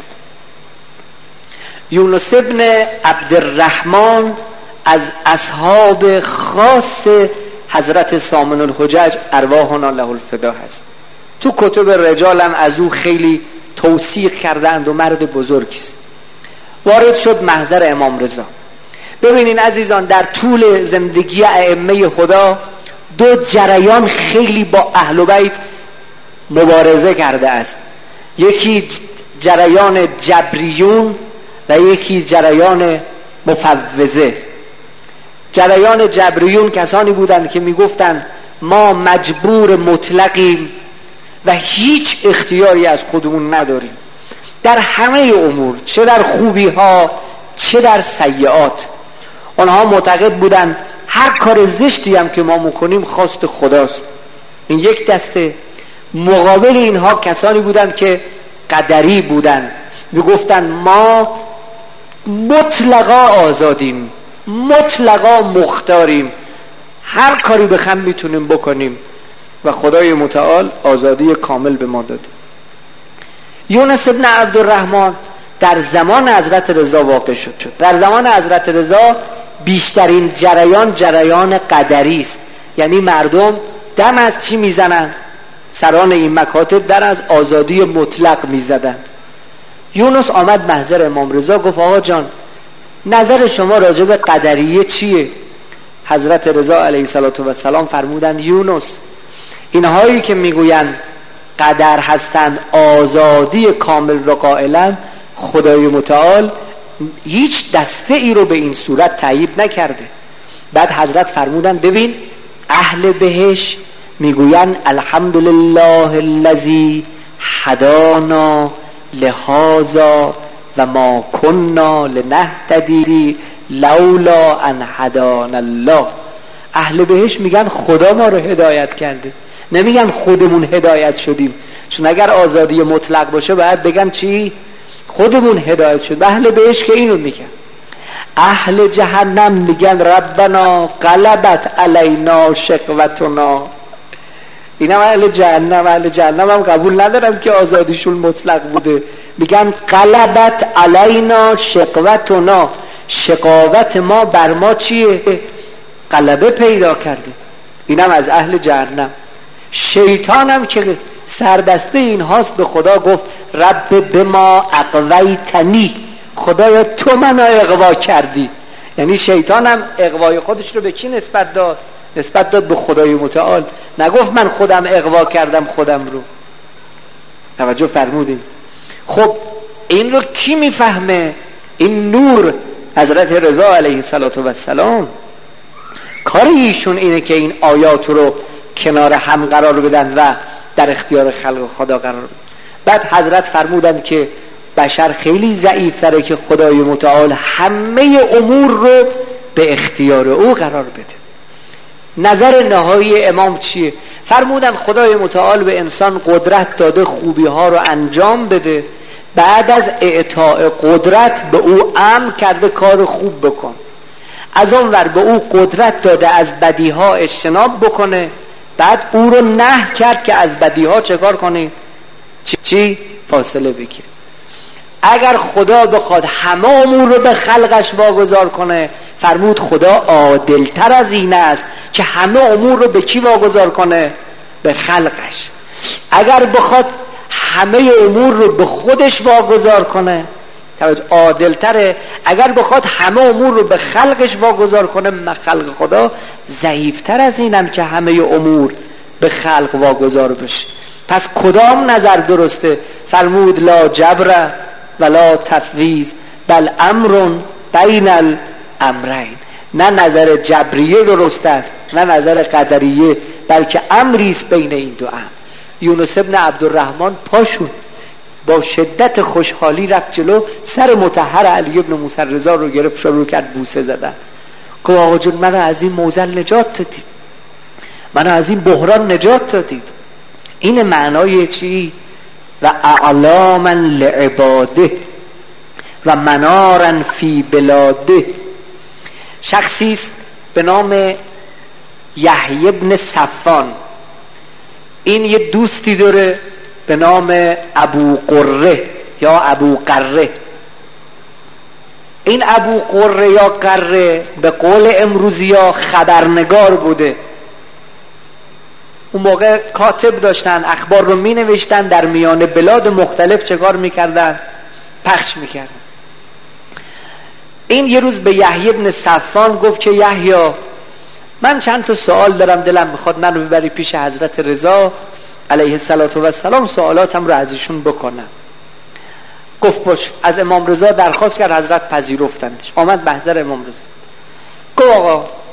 یونس ابن عبدالرحمن از اصحاب خاص حضرت سامن الحجج ارواحنا له الفدا هست. تو کتب رجال هم از او خیلی توثیق کردند و مرد بزرگی است. وارد شد محضر امام رضا. ببینین عزیزان در طول زندگی ائمه خدا دو جریان خیلی با اهل بیت مبارزه کرده است. یکی جریان جبریون و یکی جریان مفوضه. جریان جبریون کسانی بودند که میگفتند ما مجبور مطلقیم و هیچ اختیاری از خودمون نداریم در همه امور، چه در خوبی ها چه در سیئات. آنها معتقد بودند هر کار زشتی هم که ما میکنیم خواست خداست. این یک دسته. مقابل اینها کسانی بودند که قدری بودند، میگفتند ما مطلقا آزادیم، مطلقا مختاریم، هر کاری بخوایم میتونیم بکنیم و خدای متعال آزادی کامل به ما داده. یونس ابن عبدالرحمن در زمان حضرت رضا واقع شد. شد در زمان حضرت رضا بیشترین جریان جریان قدری است، یعنی مردم دم از چی میزنن؟ سران این مکاتب در از آزادی مطلق میزدن. یونس آمد محضر امام رضا گفت آقا جان نظر شما راجع به قدریه چیه؟ حضرت رضا علیه السلام فرمودند یونس اینهایی که میگویند قدر هستند آزادی کامل رو قائلند، خدای متعال هیچ دسته ای رو به این صورت تایید نکرده. بعد حضرت فرمودند ببین اهل بهش میگویند الحمدلله الذی هدانا لهذا و ما کنا لنهتدی لولا ان هدانا الله. اهل بهش میگن خدا ما رو هدایت کرده، نمیگن خودمون هدایت شدیم، چون اگر آزادی مطلق باشه باید بگن چی؟ خودمون هدایت شد. اهل بهش که اینو میگن. اهل جهنم میگن ربنا غلبت علینا شقوتنا. اینا اهل جهنم. اهل جهنم هم قبول ندارم که آزادیشون مطلق بوده، میگن غلبت علینا شقوتنا، شقاوت ما بر ما چیه؟ غلبه پیدا کرده. اینم از اهل جهنم. شیطان هم که سردسته این هاست به خدا گفت رب بما اغویتنی، خدایا تو منو اغوا کردی. یعنی شیطان هم اغوای خودش رو به کی نسبت داد؟ نسبت داد به خدای متعال. نگفت من خودم اغوا کردم خودم رو. توجه فرمودین؟ خب این رو کی میفهمه؟ این نور حضرت رضا علیه السلام. کار ایشون اینه که این آیات رو کنار هم قرار بدن و در اختیار خلق خدا قرار بدن. بعد حضرت فرمودند که بشر خیلی ضعیف‌تره که خدای متعال همه امور رو به اختیار او قرار بده. نظر نهایی امام چیه؟ فرمودند خدای متعال به انسان قدرت داده خوبی ها رو انجام بده، بعد از اعطاء قدرت به او امر کرده کار خوب بکن. از اون ور به او قدرت داده از بدی ها اجتناب بکنه، بعد او رو نهی کرد که از بدی ها چه کار کنید؟ چی؟ چی؟ فاصله بگیر. اگر خدا بخواد همه امور رو به خلقش واگذار کنه، فرمود خدا عادلتر از این است که همه امور رو به کی واگذار کنه؟ به خلقش. اگر بخواد همه امور رو به خودش واگذار کنه، عادلتره. اگر بخواد همه امور رو به خلقش واگذار کنه، خلق خدا ضعیفتر از اینن که همه امور به خلق واگذار بشه. پس کدام نظر درسته؟ فرمود لا جبر ولا تفویض بل امر بین الامرین. نه نظر جبریه درست است نه نظر قدریه، بلکه امری است بین این دو امر. یونس ابن عبدالرحمن پاشون با شدت خوشحالی رفت جلو، سر مطهر علی ابن موسی رضا رو گرفت، شروع کرد بوسه زدن. گفت آقا جون منو از این موزل نجات دادید، منو از این بحران نجات دادید. این معنای چی؟ و اعلاما لعباده و منارا فی بلاده. شخصی است به نام یحیی ابن صفان. این یه دوستی داره به نام ابو قره یا ابو قره. این ابو قره یا قره به قول امروزی ها خبرنگار بوده. اون موقع کاتب داشتن، اخبار رو می نوشتن، در میان بلاد مختلف چه کار می کردن؟ پخش می کردن. این یه روز به یحیی ابن صفان گفت که یحیی من چند تا سوال دارم، دلم میخواد من رو ببری پیش حضرت رضا علیه السلام، سوالاتم رو از ایشون بکنم. گفت باش. از امام رضا درخواست کرد، حضرت پذیرفتندش. آمد محضر امام رضا. گفت آقا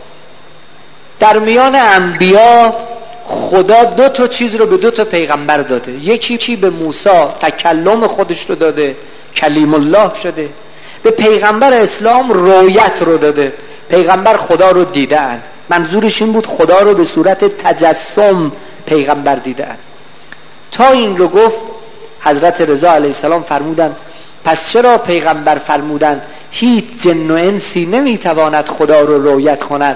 در میان انبیا خدا دو تا چیز رو به دو تا پیغمبر داده. یکی چی به موسی تکلم خودش رو داده، کلیم الله شده. به پیغمبر اسلام رؤیت رو داده، پیغمبر خدا رو دیدن. منظورش این بود خدا رو به صورت تجسم پیغمبر دیدن. تا این رو گفت حضرت رضا علیه السلام فرمودن پس چرا پیغمبر فرمودن هیچ جن و انسی نمیتواند خدا رو رؤیت کند؟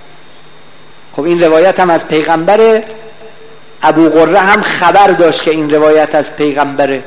خب این روایت هم از پیغمبره. ابو قره هم خبر داشت که این روایت از پیغمبره.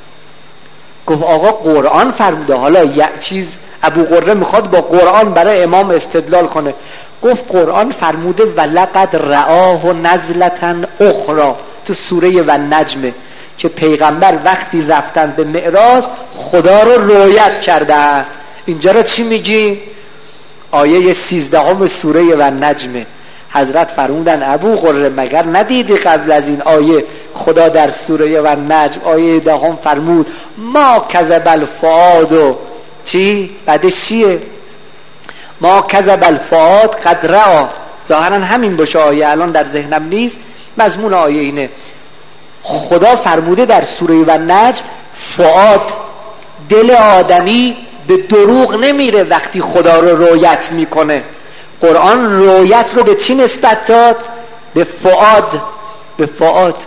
گفت آقا قرآن فرموده. حالا یه چیز ابو قره میخواد با قرآن برای امام استدلال کنه. گفت قرآن فرموده ولقد رآه نزلة اخرى تو سوره و نجمه که پیغمبر وقتی رفتن به معراج خدا رو رؤیت کردن. اینجا رو چی میگی؟ آیه سیزدهم سوره و نجمه. حضرت فرمودن ابو قره مگر ندیدی قبل از این آیه خدا در سوره و نجم آیه دهم فرمود ما کذب الفؤاد و چی؟ بعدش چیه؟ ما کذب الفؤاد قد رأى. ظاهرا همین باشه آیه، الان در ذهنم نیست. مضمون آیه اینه خدا فرموده در سوره و نجم فؤاد دل آدمی به دروغ نمیره وقتی خدا رو رؤیت میکنه. قرآن رؤیت رو به چی نسبت داد؟ به فؤاد. به فؤاد.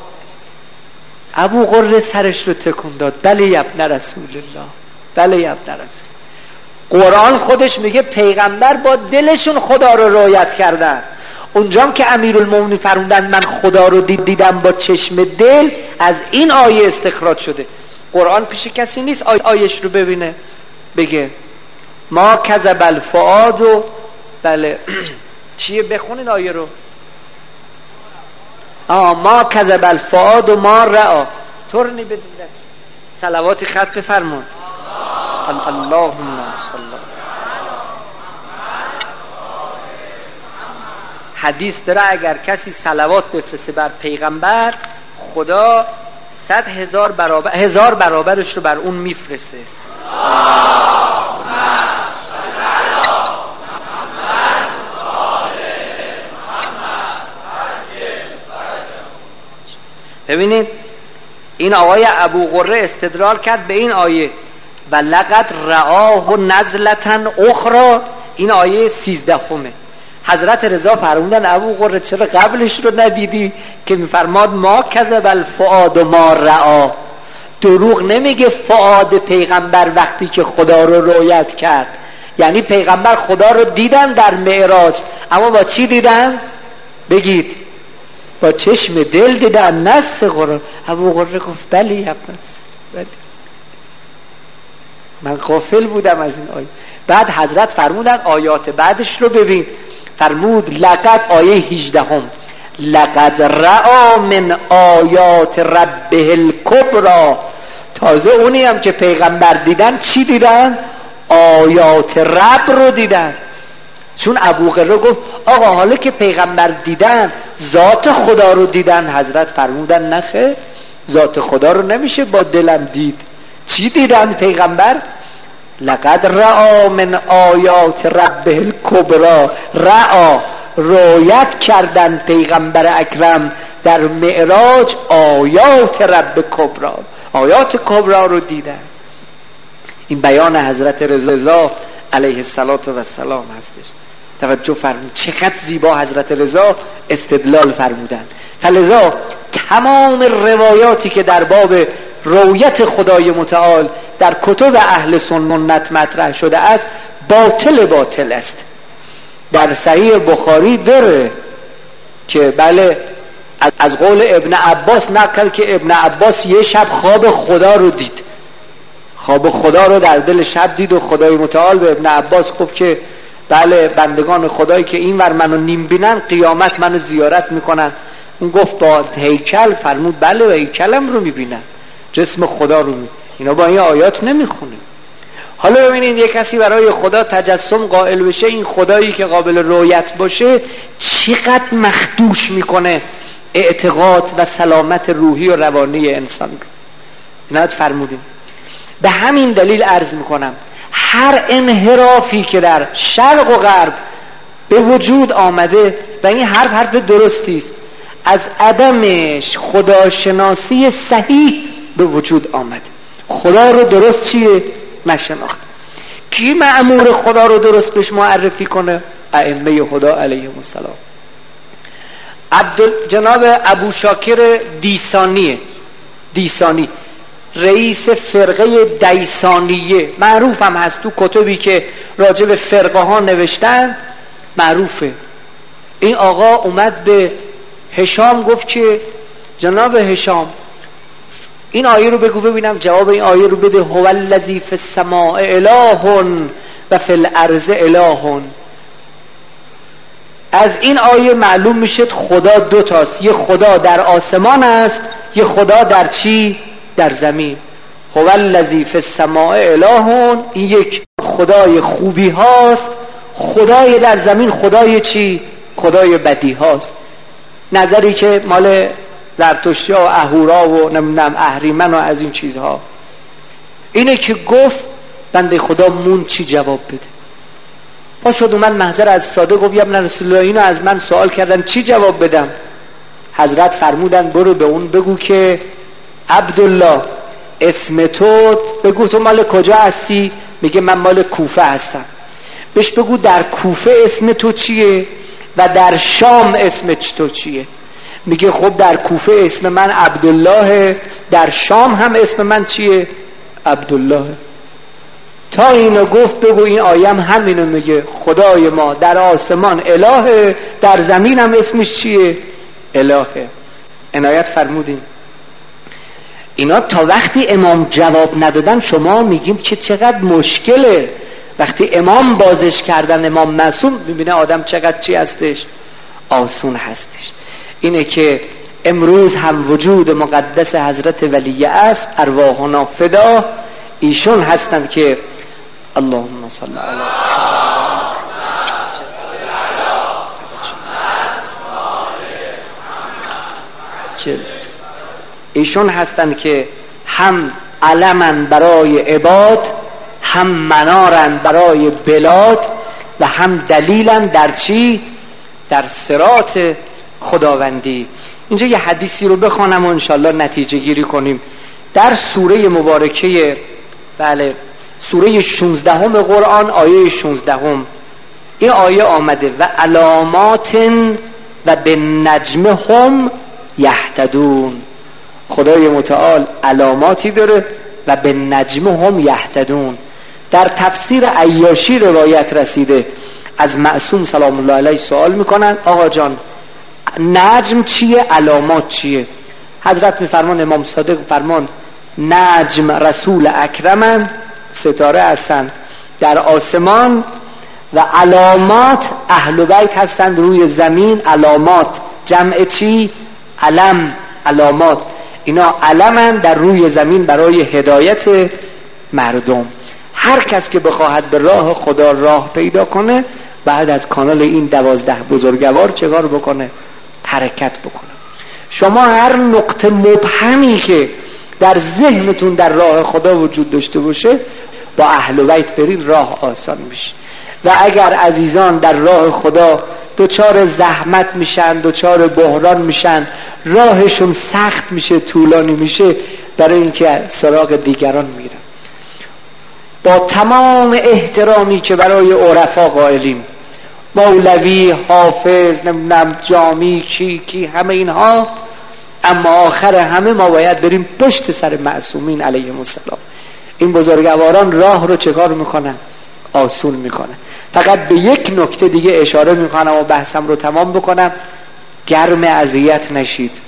ابو قره سرش رو تکون داد بله یا ابن رسول الله، بله یا ابن رسول. قرآن خودش میگه پیغمبر با دلشون خدا رو رؤیت کردن. اونجام که امیرالمومنین فرمودن من خدا رو دید دیدم با چشم دل، از این آیه استخراج شده. قرآن پیش کسی نیست آی آیش رو ببینه بگه ما کذب الفؤاد و بله چیه؟ بخونین آیه رو. آه ما کذب الفؤاد و ما رأى. ترنی بدین دست صلواتی خط بفرمون. اللهم صل. حدیث داره اگر کسی صلوات بفرسته بر پیغمبر خدا صد هزار برابر هزار برابرش رو بر اون میفرسته. ببینید این آقای ابو قره استدلال کرد به این آیه و لقد رآه نزلة اخرى. این آیه سیزدهمه. حضرت رضا فرمودن ابو قره چرا قبلش رو ندیدی که میفرماد ما کذب الفؤاد و ما رآ. دروغ نمیگه فؤاد پیغمبر وقتی که خدا رو رؤیت کرد. یعنی پیغمبر خدا رو دیدن در معراج، اما با چی دیدن؟ بگید. با چشم دل دیدن، نص قرآن. ابو قره گفت بله یا بله، من غافل بودم از این آیه. بعد حضرت فرمودن آیات بعدش رو ببین. فرمود لقد آیه هجدهم لقد رأى من آیات ربه الکبری. تازه اونی هم که پیغمبر دیدن چی دیدن؟ آیات رب رو دیدن. چون ابو قره گفت آقا حالا که پیغمبر دیدن ذات خدا رو دیدن، حضرت فرمودن نخیر، ذات خدا رو نمیشه با دلم دید. چی دیدن پیغمبر؟ لقد رأى من آیات ربه الکبری. رأى رؤیت کردن پیغمبر اکرم در معراج آیات رب کبری، آیات کبری رو دیدن. این بیان حضرت رضا علیه السلام هستش. توجه فرمود چقدر زیبا حضرت رضا استدلال فرمودن. فلذا تمام روایاتی که در باب رؤیت خدای متعال در کتب اهل سنت مطرح شده است باطل باطل است. در صحیح بخاری داره که بله از قول ابن عباس نقل که ابن عباس یه شب خواب خدا رو دید، خواب خدا رو در دل شب دید و خدای متعال به ابن عباس گفت که بله بندگان خدایی که این ور منو نیم بینن قیامت منو زیارت میکنن. اون گفت با هیکل؟ فرمود بله و هیکلم رو میبینن، جسم خدا رو میبینن. اینا با این آیات نمیخونه. حالا ببینید یک کسی برای خدا تجسم قائل بشه، این خدایی که قابل رؤیت باشه چقدر مخدوش میکنه اعتقاد و سلامت روحی و روانی انسان رو. اینا فرمودیم. به همین دلیل عرض میکنم هر انحرافی که در شرق و غرب به وجود آمده و این حرف حرف درستی است. از عدمش خداشناسی صحیح به وجود آمده. خدا رو درست چیه؟ نشناخت. کی مأمور خدا رو درست بهش معرفی کنه؟ ائمه خدا علیهم السلام. عبد جناب ابو شاکر دیسانیه دیسانی رئیس فرقه دیسانیه، معروف هم هست تو کتبی که راجع به فرقه ها نوشتن معروفه. این آقا اومد به هشام گفت که جناب هشام این آیه رو بگو ببینم جواب این آیه رو بده. هو الذی فی السماء اله و فی الارض اله. از این آیه معلوم میشه خدا دو تاست، یه خدا در آسمان است، یه خدا در چی؟ در زمین. هو الذی فی السماء اله، این یک خدای خوبی هاست. خدای در زمین خدای چی؟ خدای بدی هاست. نظری که مال زرتشتی ها و اهورا و نمیدونم اهریمن و از این چیزها. اینه که گفت بنده خدا مون چی جواب بده. پا شد اومد محضر از ساده گفت یا ابن رسول الله اینو از من سوال کردن چی جواب بدم؟ حضرت فرمودن برو به اون بگو که عبدالله اسم تو، بگو تو مال کجا هستی؟ میگه من مال کوفه هستم. بهش بگو در کوفه اسم تو چیه و در شام اسم تو چیه؟ میگه خب در کوفه اسم من عبدالله، در شام هم اسم من چیه؟ عبدالله. تا اینو گفت بگو این آیم همینو میگه خدای ما در آسمان الهه، در زمین هم اسمش چیه؟ الهه. عنایت فرمودیم. اینا تا وقتی امام جواب ندادن شما میگیم که چقدر مشکله. وقتی امام بازش کردن، امام معصوم، میبینه آدم چقدر چی هستش؟ آسون هستش. اینه که امروز هم وجود مقدس حضرت ولی اصل ارواحنا فدا ایشون هستند که اللهم صل علی ایشون هستند که هم علمن برای عباد، هم منارن برای بلاد و هم دلیلن در چی؟ در صراط خداوندی. اینجا یه حدیثی رو بخوانم و انشالله نتیجه گیری کنیم. در سوره مبارکه بله سوره شانزدهم قرآن آیه شانزدهم این آیه آمده و علامات و بالنجم هم یهتدون. خدای متعال علاماتی داره و بالنجم هم یهتدون. در تفسیر عیاشی روایت رسیده از معصوم سلام الله علیه سوال میکنن آقا جان نجم چیه؟ علامات چیه؟ حضرت میفرمان، امام صادق فرمان نجم رسول اکرمن، ستاره هستند در آسمان و علامات اهل بیت هستند روی زمین. علامات جمع چی؟ علم. علامات اینا علمن در روی زمین برای هدایت مردم. هر کس که بخواهد به راه خدا راه پیدا کنه بعد از کانال این دوازده بزرگوار چه کار بکنه؟ حرکت بکنه. شما هر نقطه مبهمی که در ذهنتون در راه خدا وجود داشته باشه با اهل بیت برید راه آسان میشه. و اگر عزیزان در راه خدا دوچار زحمت میشن، دوچار بحران میشن، راهشون سخت میشه، طولانی میشه، برای اینکه سراغ دیگران میرن. با تمام احترامی که برای عرفا قائلیم، مولوی، حافظ، نمیدونم جامی، کی کی همه اینها، اما آخر همه ما باید بریم پشت سر معصومین علیهم السلام. این بزرگواران راه رو چه کار میکنن؟ آسون میکنن. فقط به یک نکته دیگه اشاره میکنم و بحثم رو تمام بکنم، گرم اذیت نشید.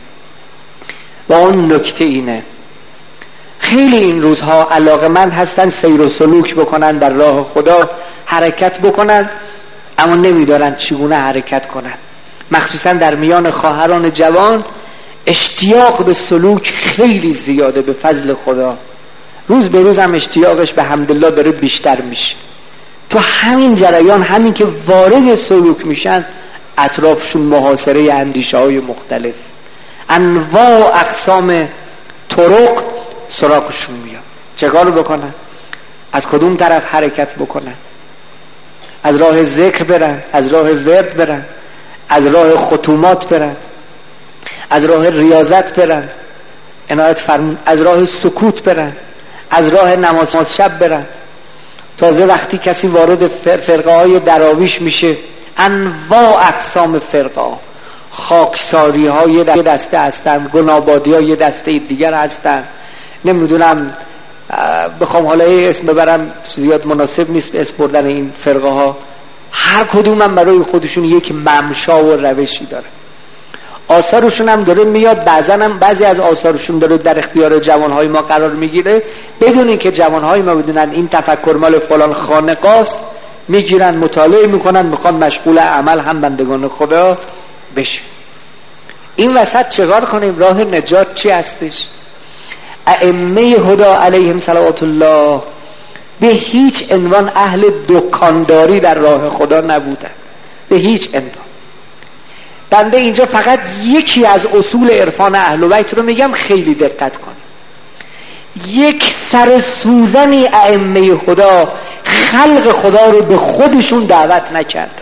و اون نکته اینه خیلی این روزها علاقه‌مند هستن سیر و سلوک بکنن در راه خدا، حرکت بکنن، اما نمیدارن چگونه حرکت کنن. مخصوصا در میان خواهران جوان اشتیاق به سلوک خیلی زیاده به فضل خدا. روز به روز هم اشتیاقش به حمدالله داره بیشتر میشه. تو همین جریان، همین که وارد سلوک میشن، اطرافشون محاصره اندیشه های مختلف، انواع اقسام طرق سراغشون میاد. چه کار بکنن؟ از کدوم طرف حرکت بکنن؟ از راه ذکر برن، از راه ورد برن، از راه ختومات برن، از راه ریاضت برن، عنایت فرمون، از راه سکوت برن، از راه نماز شب برن. تازه وقتی کسی وارد فرقه های دراویش میشه، انواع اقسام فرقه ها، خاکساری های یه دسته هستن، گنابادی ها یه دسته دیگر هستن، نمیدونم بخوام حالا اسم ببرم زیاد مناسب نیست اسم بردن این فرقه ها، هر کدوم هم برای خودشون یک ممشا و روشی داره. آثارشون هم داره میاد، بعضا هم بعضی از آثارشون داره در اختیار جوانهای ما قرار میگیره، بدون اینکه جوانهای ما بدونن این تفکر مال فلان خانقاست، میگیرن مطالعه میکنن، میخوان مشغول عمل هم بندگان خدا بشه. این وسط چگار کنیم؟ راه نجات چی هستش؟ ائمه هدا علیهم صلوات الله به هیچ عنوان اهل دکانداری در راه خدا نبودن، به هیچ عنوان. بنده اینجا فقط یکی از اصول عرفان اهل بیت رو میگم، خیلی دقت کن. یک سر سوزنی ائمه خدا خلق خدا رو به خودشون دعوت نکردن.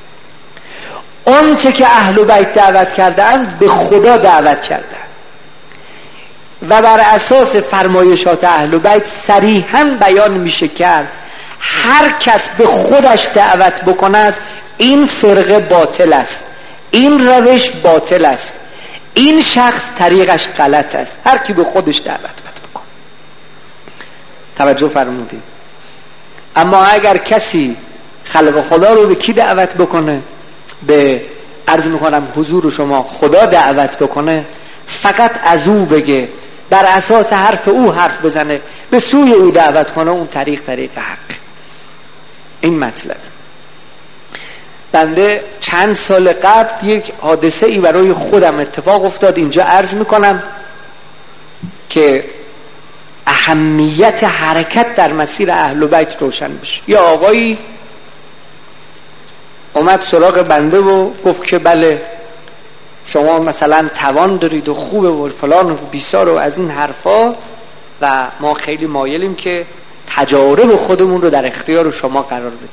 آنچه که اهل بیت دعوت کردن به خدا دعوت کردن و بر اساس فرمایشات اهل بیت صریحاً بیان میشه کرد هر کس به خودش دعوت بکند این فرقه باطل است، این روش باطل است، این شخص طریقش غلط است. هر کی به خودش دعوت بکنه. توجه فرمودید؟ اما اگر کسی خلق خدا رو به کی دعوت بکنه؟ به عرض میکنم حضور شما خدا دعوت بکنه، فقط از او بگه، بر اساس حرف او حرف بزنه، به سوی او دعوت کنه، اون طریق طریق حق. این مطلب. بنده چند سال قبل یک حادثه ای برای خودم اتفاق افتاد، اینجا عرض میکنم که اهمیت حرکت در مسیر اهل بیت روشن بشه. یا آقایی اومد سراغ بنده و گفت که بله شما مثلا توان دارید و خوبه و فلان و بیسار و از این حرفا و ما خیلی مایلیم که تجارب خودمون رو در اختیار شما قرار بدیم.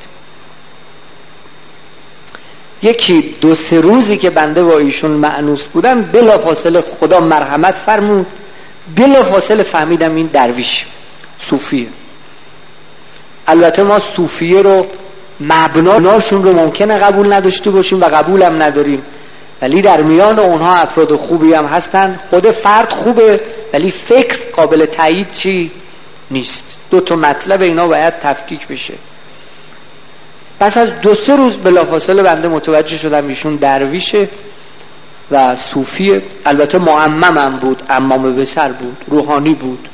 یکی دو سه روزی که بنده با ایشون مأنوس بودم، بلا فاصله خدا مرحمت فرمود، بلا فاصله فهمیدم این درویش صوفیه. البته ما صوفیه رو مبناشون رو ممکنه قبول نداشته باشیم و قبول هم نداریم، ولی در میان اونها افراد خوبی هم هستن. خود فرد خوبه ولی فکر قابل تایید چی نیست. دو تا مطلب اینا باید تفکیک بشه. پس از دو سه روز بلافاصله بنده متوجه شدم ایشون درویشه و صوفیه. البته معمم هم بود، عمام بسر بود، روحانی بود.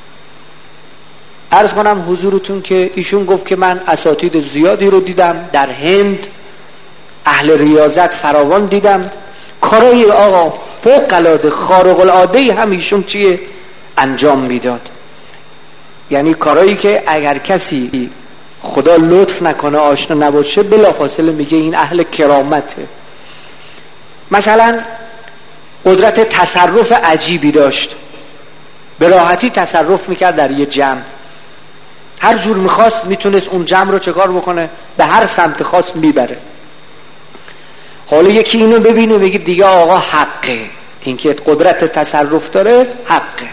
عرض کنم حضورتون که ایشون گفت که من اساتید زیادی رو دیدم در هند، اهل ریاضت فراوان دیدم، کارای آقا فوق العاده خارق العاده هم ایشون چیه انجام میداد. یعنی کارایی که اگر کسی خدا لطف نکنه آشنا نباشه بلافاصله میگه این اهل کرامته. مثلا قدرت تصرف عجیبی داشت، به راحتی تصرف میکرد در یه جمع، هر جور میخواست میتونست اون جمع رو چکار بکنه، به هر سمت خواست میبره. حالا یکی اینو ببینه بگه دیگه آقا حقه، این که قدرت تصرف داره حقه.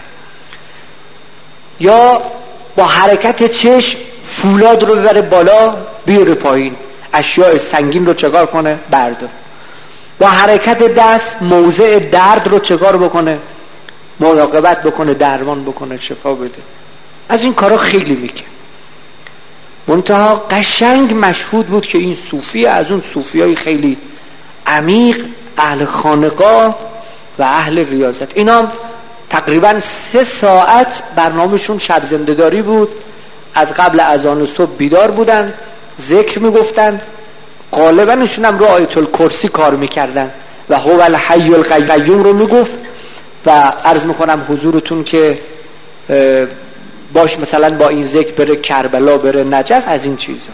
یا با حرکت چشم فولاد رو ببره بالا بیاره پایین، اشیاء سنگین رو چکار کنه بردار. با حرکت دست موضع درد رو چکار بکنه، مراقبت بکنه، درمان بکنه، شفا بده. از این کارا خیلی میکنه. منتها قشنگ مشهود بود که این صوفی از اون صوفیای خیلی عمیق، اهل خانقاه و اهل ریاضت. اینا تقریبا سه ساعت برنامهشون شب زنده‌داری بود، از قبل اذان صبح بیدار بودن، ذکر میگفتن، غالبا ایشون هم رو آیت الکرسی کار میکردن و هو الحی القیوم رو میگفت. و عرض میکنم حضورتون که باش مثلا با این ذکر بره کربلا، بره نجف، از این چیزا.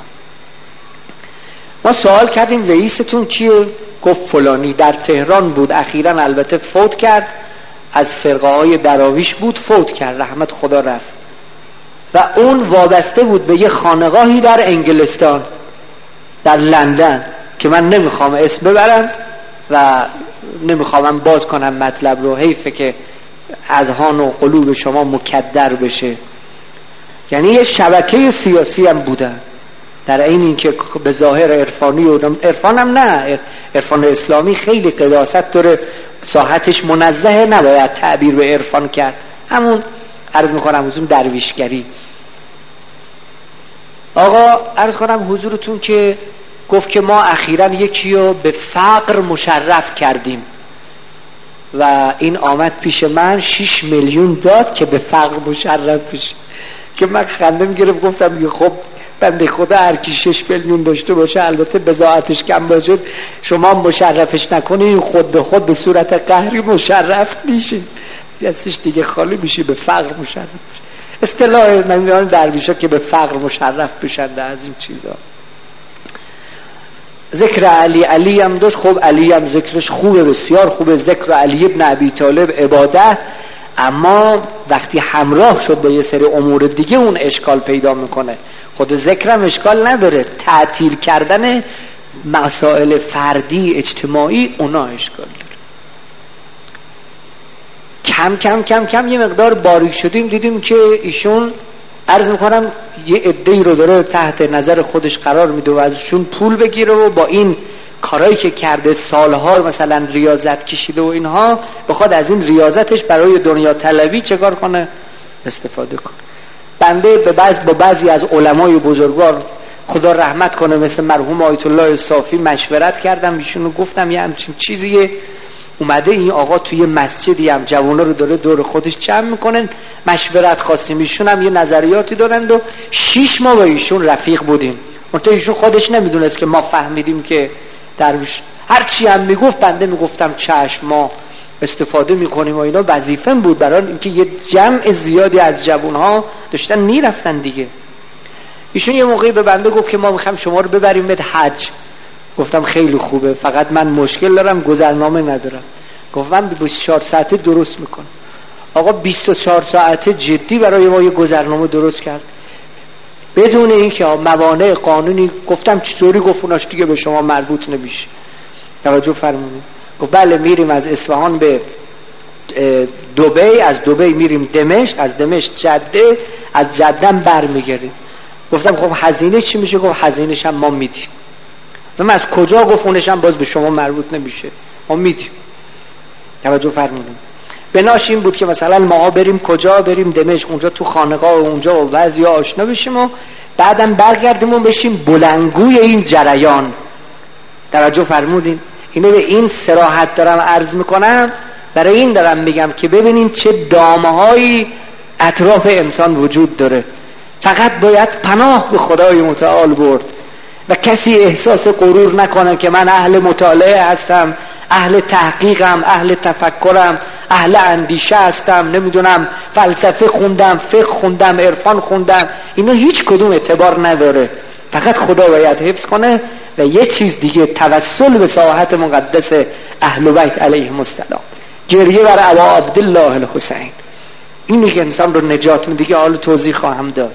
ما سوال کردیم رئیستون کیه؟ گفت فلانی، در تهران بود، اخیراً البته فوت کرد، از فرقه های دراویش بود، فوت کرد، رحمت خدا رفت. و اون وابسته بود به یه خانقاهی در انگلستان. در لندن که من نمیخوام اسم ببرم و نمیخوام باز کنم مطلب رو، حیفه که اذهان و قلوب شما مکدر بشه. یعنی یه شبکه سیاسی هم بودن در این این که به ظاهر عرفانی و عرفان هم نه، عرفان اسلامی خیلی قداست داره، ساحتش منزه، نباید تعبیر به عرفان کرد، همون عرض میکنم حضور درویشگری. آقا عرض کنم حضورتون که گفت که ما اخیراً یکی رو به فقر مشرف کردیم و این آمد پیش من شش میلیون داد که به فقر مشرف بشه، که من خندم گرفت، گفتم خب بنده خدا هر کی شش میلیون داشته باشه البته بضاعتش کم باشه شما مشرفش نکنید خود به خود به صورت قهری مشرف میشه، دستش دیگه خالی میشه، به فقر مشرف بشه. اصطلاح من درویشا که به فقر مشرف بشن از این چیزا. ذکر علی علی هم داشت، خب علی هم ذکرش خوبه، بسیار خوبه، ذکر علی ابن ابی طالب عباده، اما وقتی همراه شد با یه سری امور دیگه اون اشکال پیدا میکنه. خود ذکرم اشکال نداره، تعطیل کردن مسائل فردی اجتماعی اونا اشکال داره. کم کم کم کم یه مقدار باریک شدیم، دیدیم که ایشون عرض میکنم یه عده‌ای رو داره تحت نظر خودش قرار میده و ازشون پول بگیره و با این کارهایی که کرده سالها مثلا ریاضت کشیده و اینها بخواد از این ریاضتش برای دنیا طلبی چه کار کنه؟ استفاده کنه. بنده به بعض با بعضی از علمای بزرگوار خدا رحمت کنه مثل مرحوم آیت الله صافی مشورت کردم، ایشونو گفتم یه همچین چیزیه اومده این آقا توی مسجدی هم جوانا رو داره دور خودش جمع میکنن، مشورت خواستیم، ایشون هم یه نظریاتی دادند و شیش ماه با ایشون رفیق بودیم. منتها ایشون خودش نمیدونست که ما فهمیدیم که درویش هر چی هم میگفت بنده میگفتم چشم ما استفاده میکنیم و اینا. وظیفه بود برای اینکه یه جمع زیادی از جوانها داشتن میرفتن دیگه. ایشون یه موقعی به بنده گفت که ما میخوایم شما رو ببریم به حج. گفتم خیلی خوبه، فقط من مشکل دارم، گذرنامه ندارم. گفت من بیست و چهار ساعته درست میکنم. آقا بیست و چهار ساعته جدی برای ما یه گذرنامه درست کرد بدون اینکه موانع قانونی. گفتم چطوری؟ گفت اوناش دیگه به شما مربوط نمیشه. توجه فرمودید. گفت بله میریم از اصفهان به دبی، از دبی میریم دمشق، از دمشق جده، از جده هم برمیگردیم. گفتم خب هزینه چی میشه؟ گفت هزینه‌ش هم ما میدیم. گفتم از کجا؟ گفت اونش هم باز به شما مربوط نمیشه، ما میدیم. توجه فرمودید. بناش این بود که مثلا ما بریم کجا؟ بریم دمشق، اونجا تو خانقاه و اونجا و بعضی آشنا بشیم و بعدم برگردیم و بشیم بلندگوی این جریان. توجه فرمودین؟ اینو به این صراحت دارم عرض میکنم، برای این دارم میگم که ببینین چه دامه‌هایی اطراف انسان وجود داره. فقط باید پناه به خدای متعال برد و کسی احساس غرور نکنه که من اهل مطالعه هستم، اهل تحقیقم، اهل تفکرم، اهل اندیشه هستم، نمیدونم فلسفه خوندم، فقه خوندم، عرفان خوندم. اینا هیچ کدوم اعتبار نداره. فقط خدا باید حفظ کنه. و یه چیز دیگه، توسل به ساحت مقدس اهل بیت علیهم السلام، گریه بر ابا عبدالله الحسین، اینی که انسان رو نجات میده که حالا توضیح خواهم داد.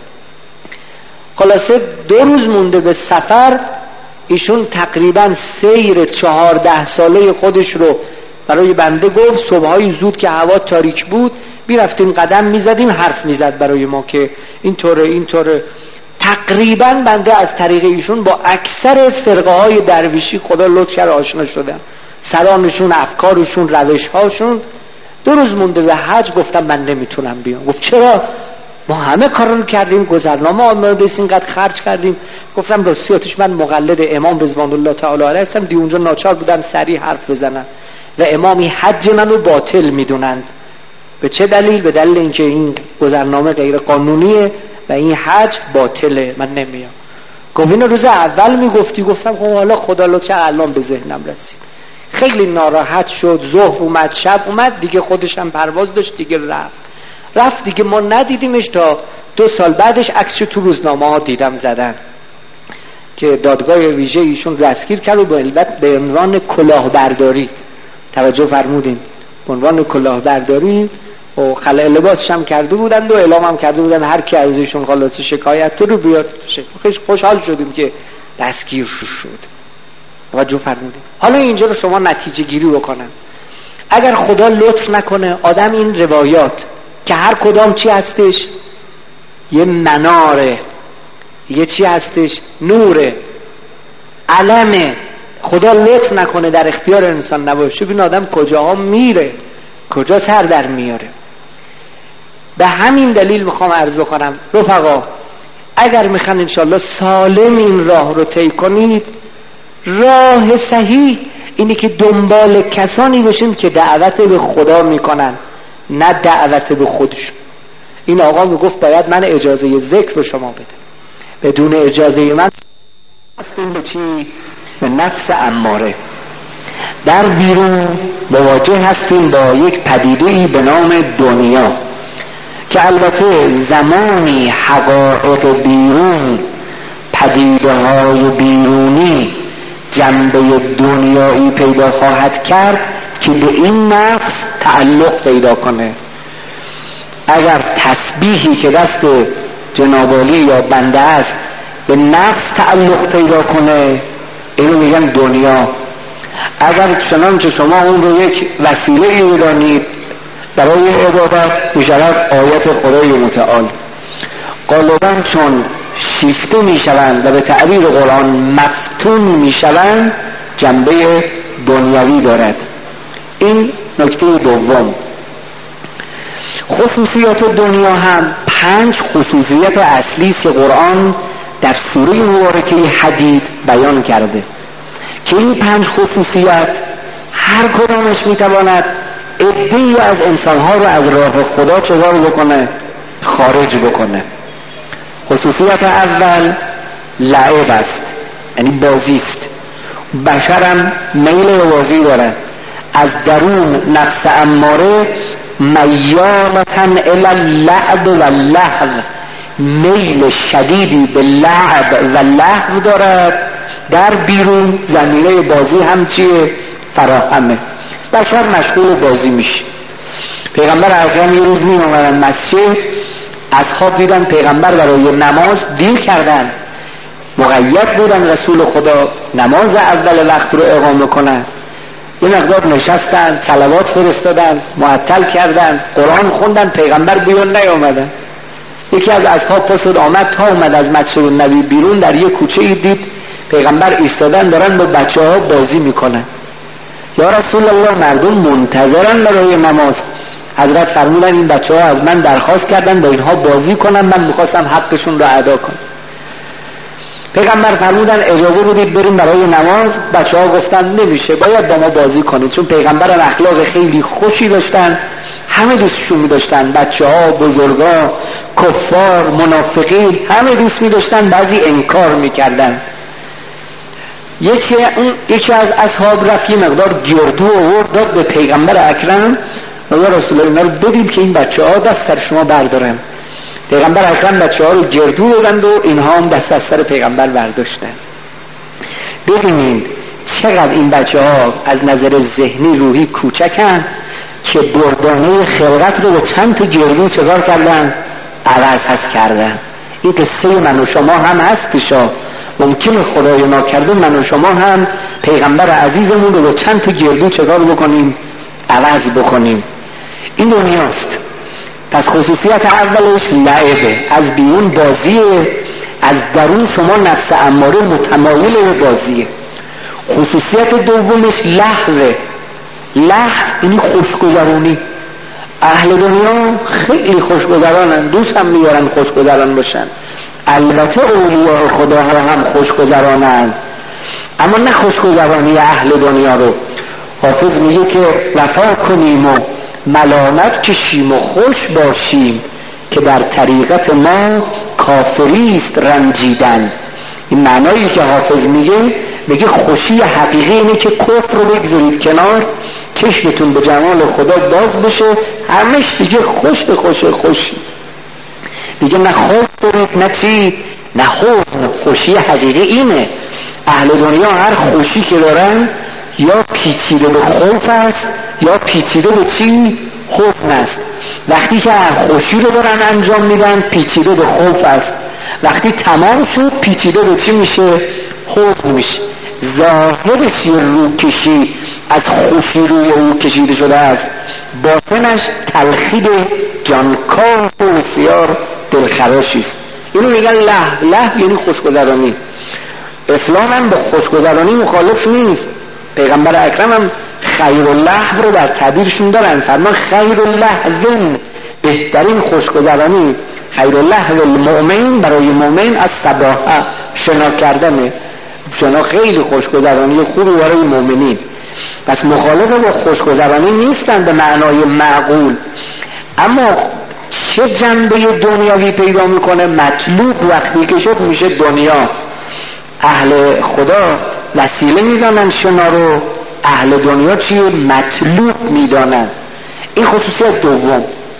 خلاصه دو روز مونده به سفر، ایشون تقریبا سیر چهارده ساله خودش رو برای بنده گفت. صبحای زود که هوا تاریک بود میرفتیم قدم میزدیم، حرف میزد برای ما که اینطوره اینطوره. تقریبا بنده از طریق ایشون با اکثر فرقه های درویشی خدا لطف کرد آشنا شدم، سرانشون، افکارشون، روشهاشون. دو روز مونده به حج گفتم من نمیتونم بیام. گفت چرا؟ ما همه کارا رو کردیم، گذرنامه آماده است، اینقدر خرج کردیم. گفتم راستیاتش من مقلد امام رضوان الله تعالی علیه هستم، دی اونجا ناچار بودم سریع حرف بزنم و امامی حج منو باطل میدونند. به چه دلیل؟ به دلیل اینکه این گذرنامه غیر قانونیه و این حج باطله، من نمیام. گفت اینو روز اول میگفتی. گفتم خب حالا خدا لو چه الان به ذهنم رسید. خیلی ناراحت شد. ظهر اومد، شب اومد دیگه، خودش هم پرواز داشت دیگه، رفت رفت دیگه. ما ندیدیمش تا دو سال بعدش عکسش تو روزنامه ها دیدم زدن که دادگاه ویژه ایشون دستگیر کرد و به عنوان کلاهبرداری. توجه فرمودین؟ به عنوان کلاهبرداری و خلع لباسش هم کرده بودند و اعلام هم کرده بودند هر کی از ایشون خلاص شکایت رو بیاد. خیلی خوشحال شدیم که دستگیر شد. توجه فرمودید. حالا اینجا رو شما نتیجه گیری بکنن. اگر خدا لطف نکنه آدم این روایات که هر کدام چی هستش؟ یه مناره، یه چی هستش؟ نوره، علمه. خدا لطف نکنه در اختیار انسان نباشه، ببین آدم کجاها میره، کجا سر در میاره. به همین دلیل میخوام عرض بکنم رفقا، اگر میخوان انشالله سالم این راه رو طی کنید، راه صحیح اینه که دنبال کسانی بشین که دعوت به خدا میکنن، نه دعوت به خودشون. این آقا میگفت باید من اجازه ذکر به شما بده، بدون اجازه من هستیم به چی؟ به نفس اماره. در بیرون مواجه هستیم با یک پدیده‌ای به نام دنیا که البته زمانی حقایق بیرون، پدیده‌های بیرونی جنبه دنیایی پیدا خواهد کرد که به این نفس تعلق پیدا کنه. اگر تسبیحی که دست جنابالی یا بنده است به نفس تعلق پیدا کنه، اینو میگن دنیا. اگر چنانچه شما اون رو یک وسیله ای بدانید برای عبادت، میشود آیت خدای متعال. غالبا چون شیفته میشوند و به تعبیر قرآن مفتون میشوند، جنبه دنیوی دارد. این نکته دوم. خصوصیات دنیا هم پنج خصوصیت اصلی است که قرآن در سوره مبارکه حدید بیان کرده که این پنج خصوصیت هر کدامش میتواند عده‌ای از انسانها رو از راه خدا چگاه بکنه؟ خارج بکنه. خصوصیت اول لعب است، یعنی بازی است. بشرم میل به بازی دارد. از درون نفس اماره میالتن الی اللعب و اللهو، میل شدیدی به لعب و لهو دارد. در بیرون زمینه بازی هم چیه؟ فراهمه. بشر مشغول بازی میشه. پیغمبر اکرم یه روز می اومدن مسجد، اصحاب دیدن پیغمبر برای نماز دیر کردن، مقید بودن رسول خدا نماز اول وقت رو اقامه کنن. یه مقدار نشستن، صلوات فرستادن، معطل کردن، قرآن خوندن، پیغمبر بیرون نیامدن. یکی از اصحاب پا شد آمد، تا اومد از مسجد نبی بیرون در یه کوچه ای دید پیغمبر ایستادن دارن با بچه ها بازی میکنن. یا رسول الله مردم منتظرن برای نماز. حضرت فرمودن این بچه ها از من درخواست کردن با اینها بازی کنن، من میخواستم حقشون رو ادا کنم. پیغمبر فرمودن اجازه بدید بریم برای نماز. بچه ها گفتن نمیشه، باید با ما بازی کنید. چون پیغمبر هم اخلاق خیلی خوشی داشتن، همه دوستشون می داشتن، بچه ها، بزرگا، کفار، منافقین، همه دوست می داشتن، بعضی انکار می کردن. یکی, یکی از اصحاب رفت یه مقدار گردو آورد داد به پیغمبر اکرم و یا رسول الله اینا رو بدید که این بچه ها دست سر شما بردارن. پیغمبر اکرم بچه ها رو گردو دادند و اینها هم دست از سر پیغمبر برداشتن. ببینید چقدر این بچه ها از نظر ذهنی روحی کوچکن که دردانه خلقت رو به چند تا گردو چکار کردن؟ عوض هست کردن. این قصه من و شما هم هستشا. ممکنه خدای ما کرده من و شما هم پیغمبر عزیزمون رو به چند تا گردو چکار بکنیم؟ عوض بکنیم. این دنیاست. پس خصوصیت اولش لعبه، از بیرون بازیه، از درون شما نفس اماره متمایل به بازیه. خصوصیت دومش لهوه. لهو یعنی خوشگذرانی. اهل دنیا خیلی خوشگذرانن، دوست هم میارن خوشگذران باشن. البته اولیاء خدا هم خوشگذرانن، اما نه خوشگذرانی اهل دنیا رو. حافظ میگه که وفا کنیم و ملامت کشیم و خوش باشیم که در طریقت ما کافریست رنجیدن. این معنایی که حافظ میگه، میگه خوشی حقیقی اینه که کفر رو بگذارید کنار، چشمتون به جمال خدا باز بشه، همش دیگه خوش به خوش خوشی دیگه، نه خوف دارید نه چی نه حزن. خوشی حقیقی اینه. اهل دنیا هر خوشی که دارن یا پیچیده به خوف است یا پیچیده به چی؟ خوف است. وقتی که خوشی رو دارن انجام میدن پیچیده به خوف است. وقتی تمام شد پیچیده به چی میشه؟ حزن میشه، ظاهرش یه روکشی از خوشی روی او کشیده شده است، باطنش تلخید جانکاه و بسیار دلخراشی است. اینو میگن له. له یعنی خوشگذرانی. اسلام هم به خوشگذرانی مخالف نیست. پیغمبر اکرم هم خیر اللهو رو در تعبیرشون دارن، فرمان خیر اللهو، بهترین خوشگذرانی، خیر اللهو المؤمن، برای مؤمن از صباحه، شنا کردنه. شنا خیلی خوشگذرانی خوبی برای مؤمنین. پس مخالف با خوشگذرانی نیستن به معنای معقول، اما چه جنبه دنیاوی پیدا میکنه؟ مطلوب وقتی که شد میشه دنیا. اهل خدا وسیله میدانن شنا رو، اهل دنیا چیه؟ مطلوب میدانن. این خصوصیت دوم.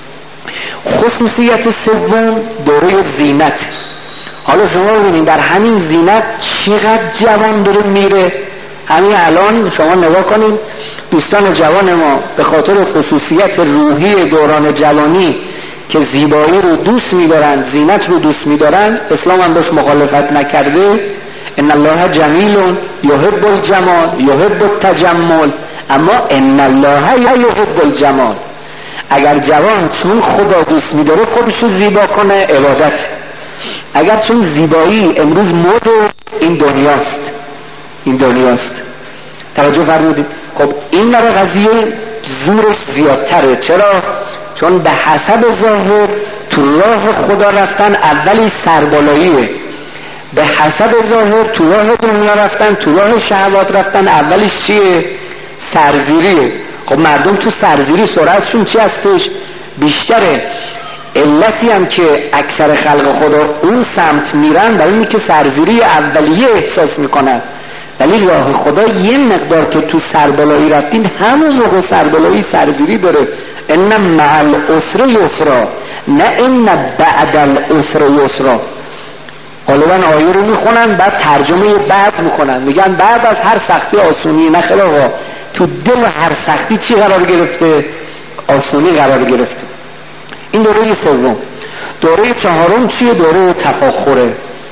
خصوصیت سوم دوره زینت. حالا شما ببینید در همین زینت چقدر جوان داره میره. همین الان شما نگاه کنید دوستان جوان ما به خاطر خصوصیت روحی دوران جوانی که زیبایی رو دوست می‌دارن، زینت رو دوست می‌دارن، اسلام هم باش مخالفت نکرده. ان الله جمیل یحب الجمال یحب التجمل، اما ان الله یحب الجمال. اگر جوان چون خدا دوست می‌داره خودش رو زیبا کنه، عبادت. اگر چون زیبایی امروز مد این دنیاست، این دنیاست. توجه فرمودید؟ خب این برای قضیه زورش زیادتره. چرا؟ چون به حسب ظاهر تو راه خدا رفتن اولی سربالاییه، به حسب ظاهر تو راه دنیا رفتن، تو راه شهوات رفتن اولیش چیه؟ سرزیریه. خب مردم تو سرزیری سرعتشون چی هستش؟ بیشتره. علتی هم که اکثر خلق خدا اون سمت میرن برای اینه که سرزیری اولیه احساس میکنن، ولی راه خدا یه مقدار که تو سربالایی رفتین همون موقع سربالایی سرزیری داره. ان مع العسر یسرا، نه ان بعد العسر یسرا. غالبا آیه رو میخونن بعد ترجمه بعد میکنن، میگن بعد از هر سختی آسونی. نه خیر آقا، تو دل هر سختی چی قرار گرفته؟ آسونی قرار گرفته. این دوره سوم. دوره چهارم چیه؟ دوره تفاخره.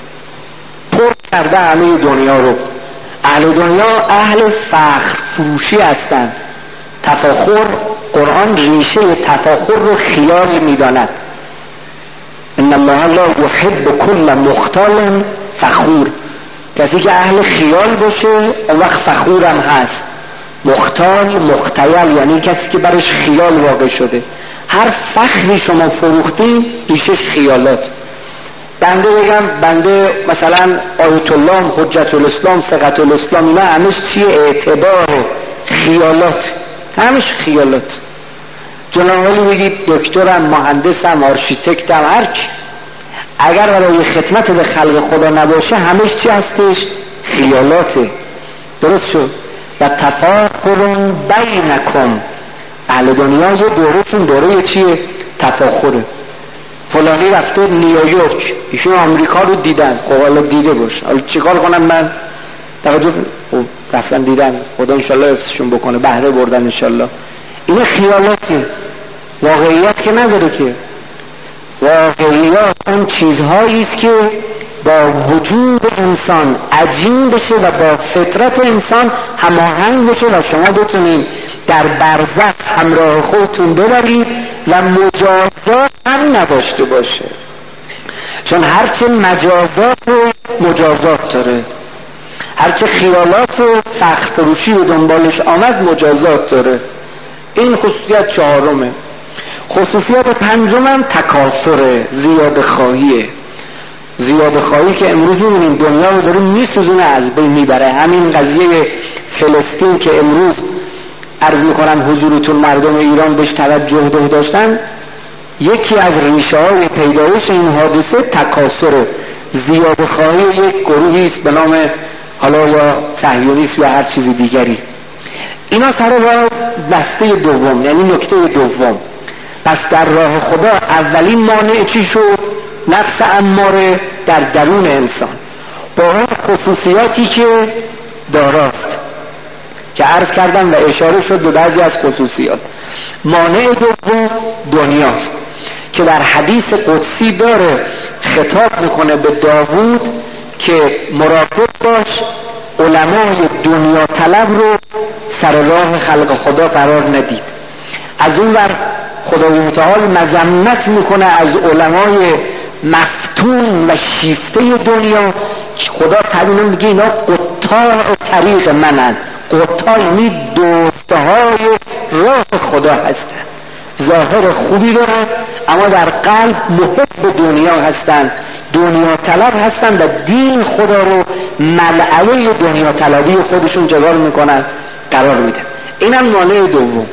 پر کرده همه دنیا رو. اهل دنیا اهل فخر فروشی هستن. تفاخر، قرآن ریشه تفاخر رو خیال میداند. ان الله لا يحب كل مختال فخور. کسی که اهل خیال باشه اون وقت فخورم هست. مختال، مختیل یعنی کسی که برش خیال واقع شده. هر فخری شما فروختین ریشش خیالات. بنده بگم بنده مثلا آیت الله، حجت الاسلام، ثقت الاسلام، اینا همش چیه؟ اعتبار، خیالات، همش خیالات. جنابالی بگید دکترم، مهندسم، آرشیتکتم، هر چی، اگر برای خدمت به خلق خدا نباشه همش چی هستش؟ خیالاته. درست شد؟ و تفاخر بینکم. اهل دنیا یه دورهشون دوره چیه؟ تفاخره. فلانی رفته نیویورک، ایشون آمریکا رو دیدن. خب حالا دیده باش، حالا چیکار کنم من؟ توجه خب رفتن دیدن، خدا انشالله حفظشون بکنه، بهره بردن انشالله. این خیالاته، واقعیت که نداره که. واقعیت اون چیزهایی است که با وجود انسان عجین بشه و با فطرت انسان هماهنگ بشه و شما بتونید در برزخ همراه خودتون ببرید و مجازات هم نداشته باشه. چون هرچه مجازات و مجازات داره، هرچه خیالات و فخر فروشی و دنبالش آمد مجازات داره. این خصوصیت چهارمه. خصوصیت پنجمم تکاثره، زیاده خواهیه. زیاده خواهی که امروز می‌بینیم دنیا رو داره میسوزونه، از بین میبره. همین قضیه فلسطین که امروز عرض میکنم حضورتون مردم ایران بهش توجه داشتن، یکی از ریشه های پیدایش این حادثه تکاثر، زیاده خواهی یک گروهی است به نام حالا یا صهیونیست یا هر چیز دیگری. اینا سر راه دسته دوم، یعنی نکته دوم. پس در راه خدا اولین مانع چی شد؟ نفس اماره در درون انسان با اون خصوصیاتی که داراست که عرض کردم و اشاره شد به بعضی از خصوصیات. مانع دوم دنیاست که در حدیث قدسی داره خطاب میکنه به داوود که مراقب باش علمای دنیا طلب رو سر راه خلق خدا قرار ندید. از اون ور خدای متعال مذمت میکنه از علمای مفتون و شیفته دنیا. خدا تعبیر میگه اینا قطاع طریق منن. قطاع یعنی دوستهای راه خدا هستن، ظاهر خوبی دارن اما در قلب محب دنیا هستن، دنیا طلب هستن و دین خدا رو ملعبه دنیا طلبی خودشون جوار میکنن، قرار میدن. اینم مانع دوم.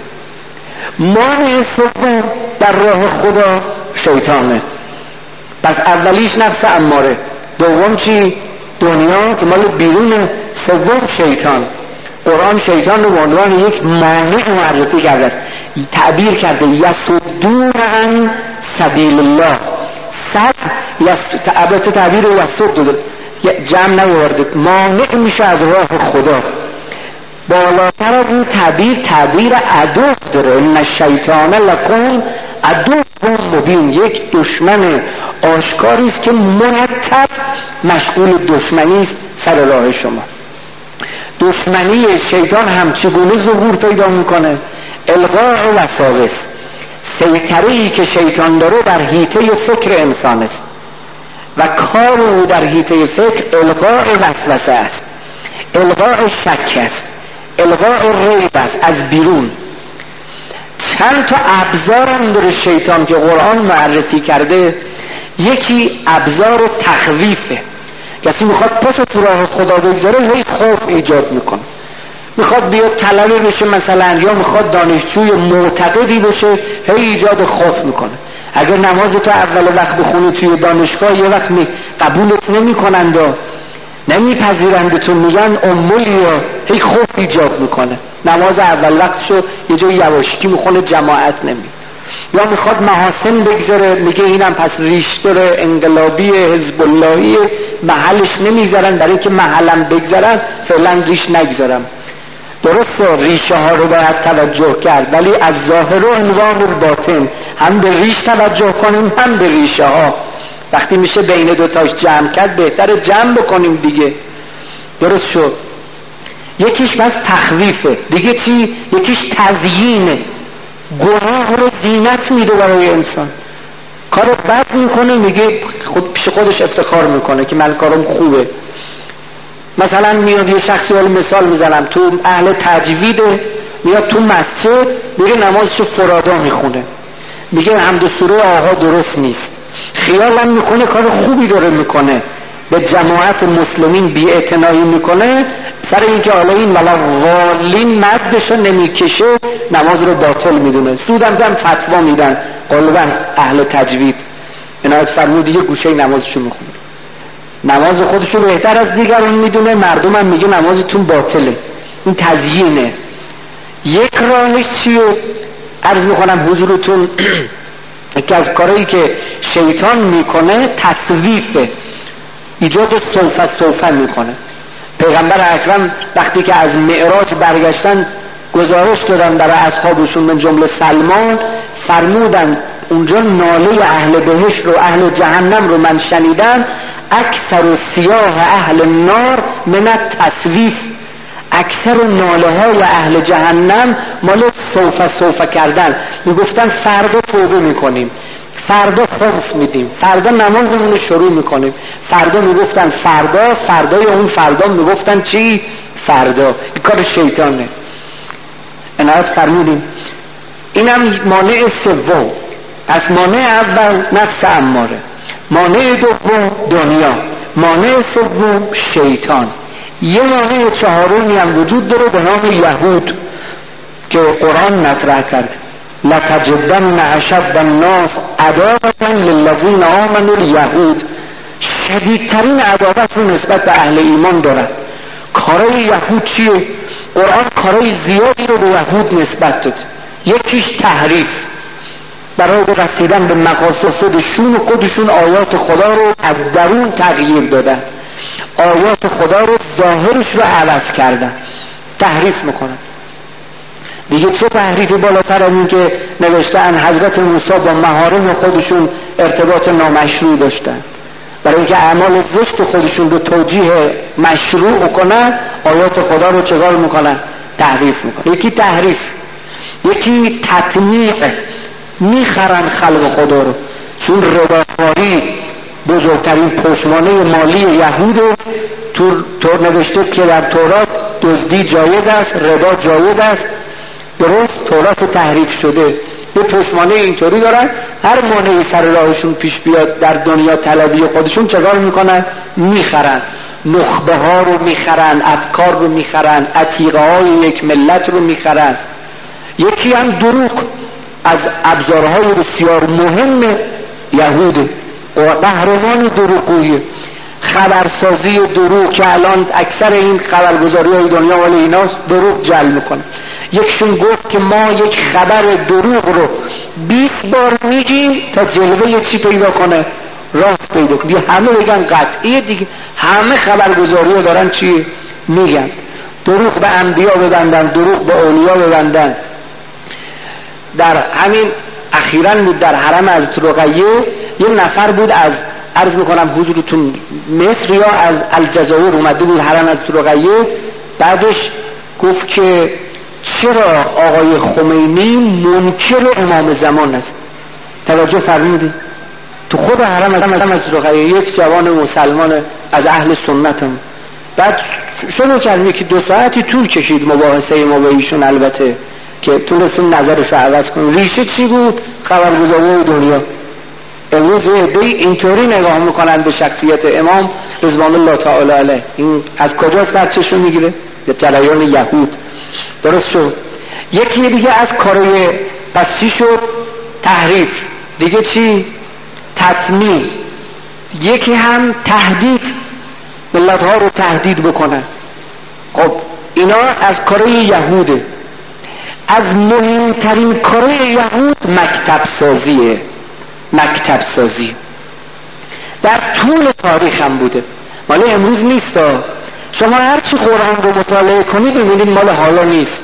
مانع سوم در راه خدا شیطانه. پس اولیش نفس اماره، دوم چی؟ دنیا که مال بیرونه، سوم شیطان. قرآن شیطان رو به عنوان یک مانع معرفی کرده است، تعبیر کرده یصدون عن سبیل الله. صد البته تعبیر یصد جمع نیاورده، مانع میشه از راه خدا. بالاتر از این تعبیر تعبیر عدو داره، ان الشیطان لکم عدو مبین، یک دشمن آشکاری است که مرتب مشغول دشمنی است سر راه شما. دشمنی شیطان هم چگونه ظهور پیدا میکنه؟ القاء وساوس، سیطره‌ای که شیطان داره بر حیطه فکر انسان است و کار او در حیطه فکر القاء وسوسه است، القاء شک است، القاء ریب است از بیرون. چند تا ابزار هم داره شیطان که قرآن معرفی کرده. یکی ابزار تخویفه، کسی میخواد پاشو تو راه خدا بگذاره هی خوف ایجاد میکنه، میخواد بیاد طلبه بشه مثلا، یا میخواد دانشجوی معتقدی بشه هی ایجاد خوف میکنه. اگر نماز تو اول وقت بخونی توی دانشگاه یه وقت می قبولت نمیکنند و نمیپذیرندتون، میگن امولی، یا هی خوف ایجاد میکنه. نماز اول وقتشو یه جای یواشکی میخونه، جماعت نمی. یا میخواد محاسن بگذاره، میگه اینم پس ریش داره، انقلابی، حزب اللهی، محلش نمیذارن، برای که محلم بگذارن فعلا ریش نگذارم. درسته ریشه ها رو باید توجه کرد، ولی از ظاهر و عنوان الباطن هم به ریش توجه کنیم هم به ریشه ها. وقتی میشه بین دوتاش جمع کرد بهتر جمع بکنیم دیگه. درست شد. یکیش بس تخویفه، دیگه چی؟ یکیش تزیینه، گناه رو زینت میده برای انسان. کار بد میکنه میگه خود پیش خودش افتخار میکنه که من کارم خوبه. مثلا میاد یه شخصی رو مثال میزنم، تو اهل تجویده، میاد تو مسجد میگه نمازشو فرادا میخونه، میگه حمد و سوره آقا درست نیست، خیالم میکنه کار خوبی داره میکنه، به جماعت مسلمین بی اعتنایی میکنه، سر اینکه حالا این ولا والین مدشو نمیکشه نماز رو باطل میدونه. سودم زن فتوا میدن غالبا اهل تجوید، عنایت فرمود یه گوشه نمازشو میخونه، نماز خودشو بهتر از دیگران میدونه، مردم هم میگه نمازتون باطله. این تزیینه. یک راهش چیه؟ عرض میکنم حضورتون یکی از کارهایی که شیطان میکنه تصویفه، ایجاد سوفه سوفه میکنه. پیغمبر اکرم وقتی که از معراج برگشتن گزارش دادن برای اصحابشون من جمله سلمان، فرمودن اونجا ناله اهل بهشت رو اهل جهنم رو من شنیدم، اکثر و سیاه اهل نار من التصویف، اکثر ناله های اهل جهنم مال سوفه سوفه کردن. میگفتن فردا توبه میکنیم، فردا خمس میدیم، فردا نمازمون رو شروع میکنیم، فردا میگفتن فردا، فردای اون فردا میگفتن چی؟ فردا. این کار شیطانه. عنایت فرمودیم. اینم مانع سوم. از مانع اول نفس اماره، مانع دوم دنیا، مانع سوم شیطان. یه مانع چهارمی هم وجود داره به نام یهود که قرآن مطرح کرد. لتجدن اشد الناس عداوة للذین آمنوا الیهود، شدیدترین عداوت رو نسبت به اهل ایمان دارد. کارای یهود چیه؟ قرآن کارای زیادی رو به یهود نسبت داد. یکیش تحریف، برای رسیدن به مقاصد خودشون و خودشون آیات خدا رو از درون تغییر دادن، آیات خدا رو ظاهرش رو عوض کردن، تحریف میکنن. دیگه چه تحریفی بالاتر از این که نوشتن حضرت موسی با محارم خودشون ارتباط نامشروع داشتن، برای اینکه اعمال زشت خودشون رو توجیه مشروع کنن، آیات خدا رو چگاه میکنن؟ تحریف میکنن. یکی تحریف، یکی تطمیع، میخرن خلق خدا رو. چون رباخواری بزرگترین پشتوانه مالی یهود رو تو نوشته که در تورات دزدی جایز است، ربا جایز است. درست تورات تحریف شده. یه پشتوانه اینطوری دارن، هر مانعی سر راهشون پیش بیاد در دنیا طلبی خودشون چگاه میکنن؟ میخرن. نخبه ها رو میخرن، افکار رو میخرن، عتیقه های یک ملت رو میخرن. یکی هم دروغ از ابزارهای بسیار مهم یهود، قهرمان دروغگویی، خبرسازی دروغ که الان اکثر این خبرگزاری های دنیا ولی ایناست دروغ جلب میکنه. یکشون گفت که ما یک خبر دروغ رو بیست بار میگیم تا جلوه یه چی پیدا کنه، راست پیدا کنه. همه بگن قطعیه دیگه، همه خبرگزاری ها دارن چی میگن، دروغ به انبیا ببندن، دروغ به اولیا ببندن. در همین اخیراً بود در حرم از رقیه یه نفر بود از عرض میکنم حضورتون مصر یا از الجزایر اومده بود حرم از رقیه. بعدش گفت که چرا آقای خمینی منکر امام زمان است؟ توجه فرمودید تو خود حرم از رقیه یک جوان مسلمان از اهل سنت هم. بعد شروع کردیم که دو ساعتی طول کشید مباحثه ما با ایشون، البته که تونستیم نظرش رو عوض کنیم. ریشه چی بود؟ خبرگزاری دنیا. امروز عده اینطوری نگاه میکنن به شخصیت امام رضوان الله تعالی علیه. این از کجا سرچشمه میگیره؟ به جریان یهود. درست شد. یکی دیگه از کارهای پس چی شد؟ تحریف. دیگه چی؟ تطمیع. یکی هم تهدید، ملت ها رو تهدید بکنن. خب اینا از کارهای یهوده. از مهمترین کارهای یهود مکتب سازیه. مکتب سازی در طول تاریخ هم بوده، مال امروز نیست. شما هرچی قرآن رو مطالعه کنید می‌بینید مال حالا نیست.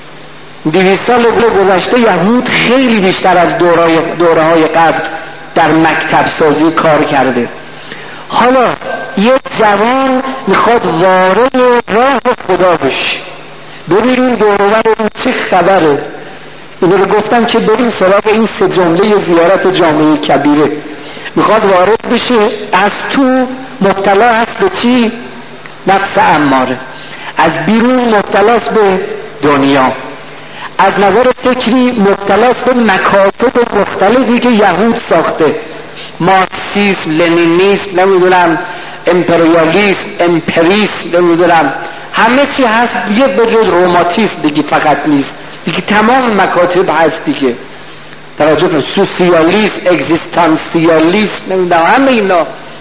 دویست سال گذشته یهود خیلی بیشتر از دوره های قبل در مکتب سازی کار کرده. حالا یک جوان میخواد وارد راه خدا بشه، ببینیم دورور این چه خبره. اینو رو گفتم که بریم سراغ این سه جمله زیارت جامعه کبیره. میخواد وارد بشه، از تو مبتلا هست به چی؟ نفس اماره. از بیرون مبتلاست به دنیا. از نظر فکری مبتلاست به مکاتب مختلفی که یهود ساخته، مارکسیسم، لنینیسم، نمیدونم امپریالیسم، امپریسم، نمیدونم همه چی هست دیگه به جز روماتیسم دیگه فقط نیست دیگه، تمام مکاتب هست دیگه. توجه کن، سوسیالیسم، اگزیستانسیالیسم، نمیدونم همه اینا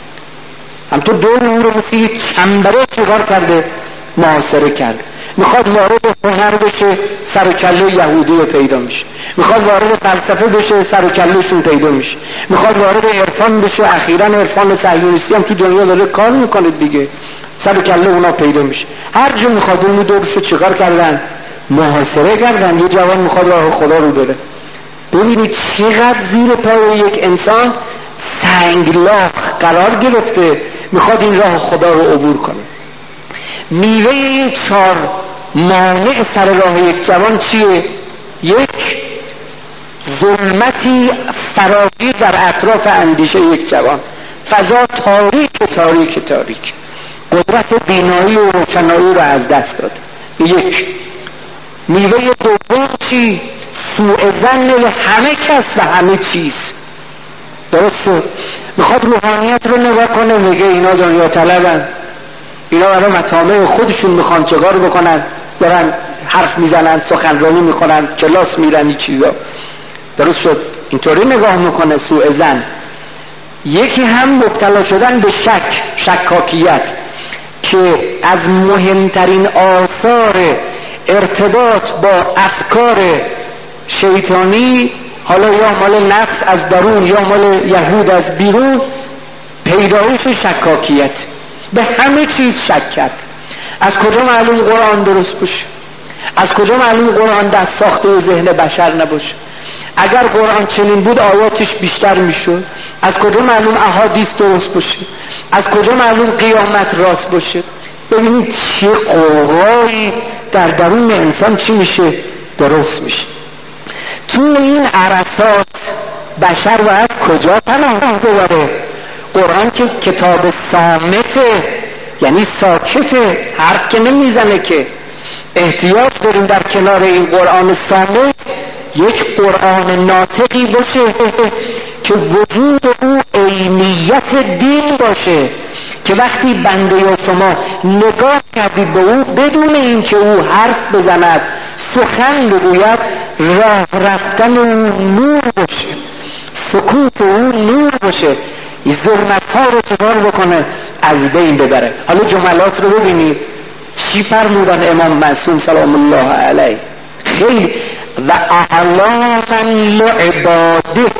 هم تو دور اون رو مثل چنبره چگار کرده، محاصره کرده. میخواد وارد هنر بشه، سر و کله یهودی رو پیدا میشه. میخواد وارد فلسفه بشه، سر و کلهشون پیدا میشه. میخواد وارد عرفان بشه، اخیراً عرفان صهیونیستی هم تو دنیا داره کار میکنه دیگه، سر و کله اونا پیدا میشه. هر جا میخواد اون دورشو چیکار کردن؟ محاصره کردن. یه جوان میخواد راه خدا رو بره. ببینید چقدر زیر پای یک انسان سنگلاخ قرار گرفته، میخواد این راه خدا رو عبور کنه. میوه این چهار مانع سر راه یک جوان چیه؟ یک، ظلمتی فراگیر در اطراف اندیشه یک جوان، فضا تاریک تاریک تاریک، قدرت بینایی و روشنایی رو از دست داد. یک. میوه دوم چی؟ سوء ظن همه کس و همه چیز. درست شد. میخواد روحانیت رو نگاه کنه، میگه اینا دنیا طلبن، اینا برای مطامع خودشون میخوان چگار بکنن، دارن حرف میزنن، سخنرانی میکنن، کلاس میرن، این چیزا. درست شد. اینطوری نگاه میکنه، سوء ظن. یکی هم مبتلا شدن به شک، شکاکیت، که از مهمترین آثار ارتباط با افکار شیطانی، حالا یا مال نفس از درون یا مال یهود از بیرون، پیدایش شکاکیت، به همه چیز شک کرد. از کجا معلوم قرآن درست باشه؟ از کجا معلوم قرآن دست ساخته ذهن بشر نباشه؟ اگر قرآن چنین بود آیاتش بیشتر میشد، از کجا معلوم احادیث درست باشه؟ از کجا معلوم قیامت راست باشه؟ ببینید چه قوایی در درون انسان چی میشه؟ درست میشه. تو این عرصات بشر باید کجا پناه ببره؟ قرآن که کتاب صامته، یعنی ساکته، حرف که نمیزنه، که احتیاج داریم در کنار این قرآن صامت یک قرآن ناطقی باشه که وجود او عینیت دین باشه، که وقتی بنده یا شما نگاه کردید به او بدون این که او حرف بزند، سخن بگوید، راه رفتن او نور باشه، سکوت او نور باشه، ظلمت ها رو چکار بکنه؟ از بین ببره. حالا جملات رو ببینید چی فرمودن امام معصوم سلام الله علیه. خیلی و اعلاما لعباده،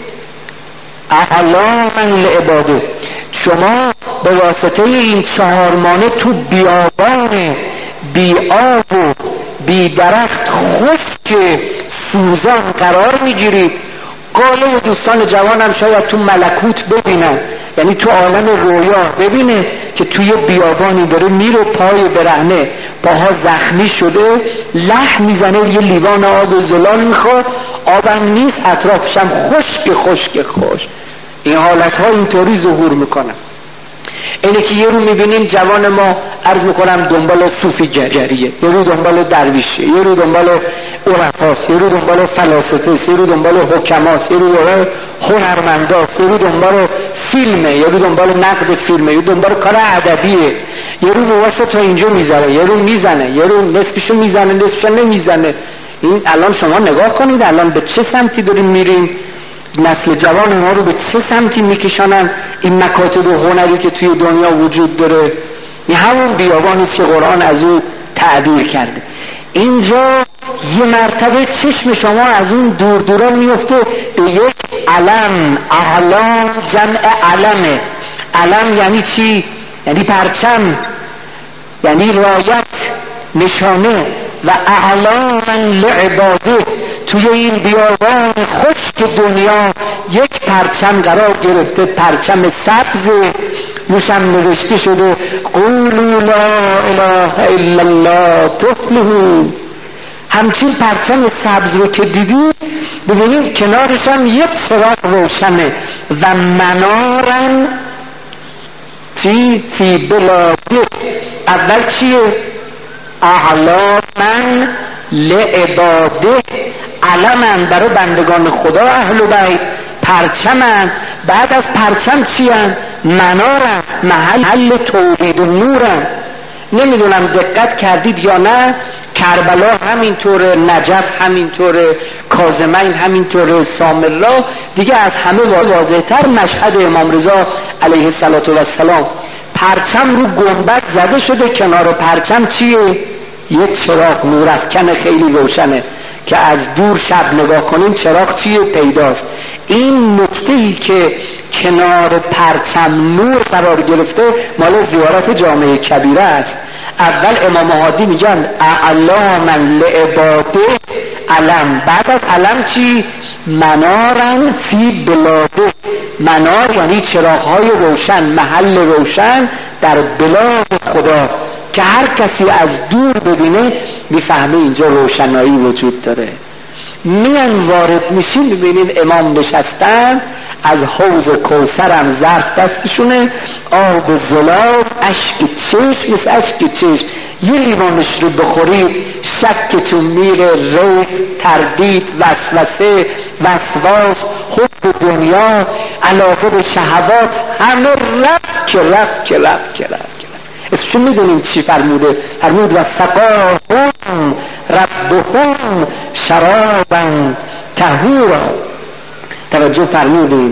اعلاما لعباده، شما به واسطه این چهارمانه تو بیابان بی آب و بی درخت خشک سوزان قرار میگیرید. قاله دوستان جوانم شاید تو ملکوت ببینن، یعنی تو عالم رویا ببینه که توی بیابانی داره میره، پای برهنه، پاها زخمی شده، لح میزنه، یه لیوان آب و زلال میخواد، آبم نیست، اطرافشم خشک خشک خشک. این حالت ها اینطوری ظهور میکنن. اینه که یه رو میبینین جوان ما عرض میکنم دنبال صوفی گریه، یه رو دنبال درویشه، یه رو دنبال عرفاست، یه رو دنبال فلاسفه، یه رو دنبال حکماست، یه رو دنبال هنرمنداست، یه رو دنبال فیلمه، یه رو دنبال نقد فیلمه، یه رو دنبال کار ادبیه، یه رو مواشو تا اینجا میذاره، یه رو میزنه، یه رو نصفشو میزنه، نصفشو نمیزنه. این الان شما نگاه کنید الان به چه سمتی داریم میریم، نسل جوان ما رو به چه سمتی میکشانن این مکاتب هنری که توی دنیا وجود داره. این همون بیابانی که قرآن از او تعبیر کرده. اینجا یه مرتبه چشم شما از اون دور دورا میفته به یک علم. اعلام جمع علمه. علم یعنی چی؟ یعنی پرچم، یعنی رایت، نشانه. و اعلاما لعباده، توی این بیابان خشک دنیا یک پرچم قرار گرفته، پرچم سبز، روشم نوشته شده قولوا لا اله الا الله تفلحون. همچین پرچم سبز رو که دیدید ببینید کنارش هم یک چراغ روشنه. و منارن فی فی بلاده، اول چیه؟ اعلاما لعباده، علمن برای بندگان خدا اهل بیت، پرچمن. بعد از پرچم چیان؟ منارن، محل توحید و نورن. نمیدونم دقت کردید یا نه، کربلا همینطوره، نجف همینطوره، کاظمین همینطوره، سامرا دیگه از همه واضح‌تر مشهد امام رضا علیه السلام. پرچم رو گنبد زده شده، کنار پرچم چیه؟ یک چراغ نورافکن خیلی روشنه که از دور شب نگاه کنیم چراغ چیه؟ پیداست. این نکته‌ای که کنار پرچم نور قرار گرفته مال زیارت جامع کبیره است. اول امام هادی میگن اعلاما لعباده علم، بعد از علم چی؟ منارن فی بلاده. منار یعنی چراغ‌های روشن، محل روشن در بلاد خدا که هر کسی از دور ببینه میفهمه اینجا روشنایی وجود داره. میان وارد میشین ببینید امام نشستن، از حوض کوثرم ظرف دستشونه، آب زلال، اشک چشم مثل اشک چشم، یه لیوانش رو بخورید شکتون میره، ریب، تردید، وسوسه، وسواس، حب دنیا، علاقه به شهوات، همه رفت که رفت که رفت که رفت که رفت. اسمشون میدونیم چی فرموده؟ فرمود و سقاهم ربهم شرابا طهورا. توجه فرمودیم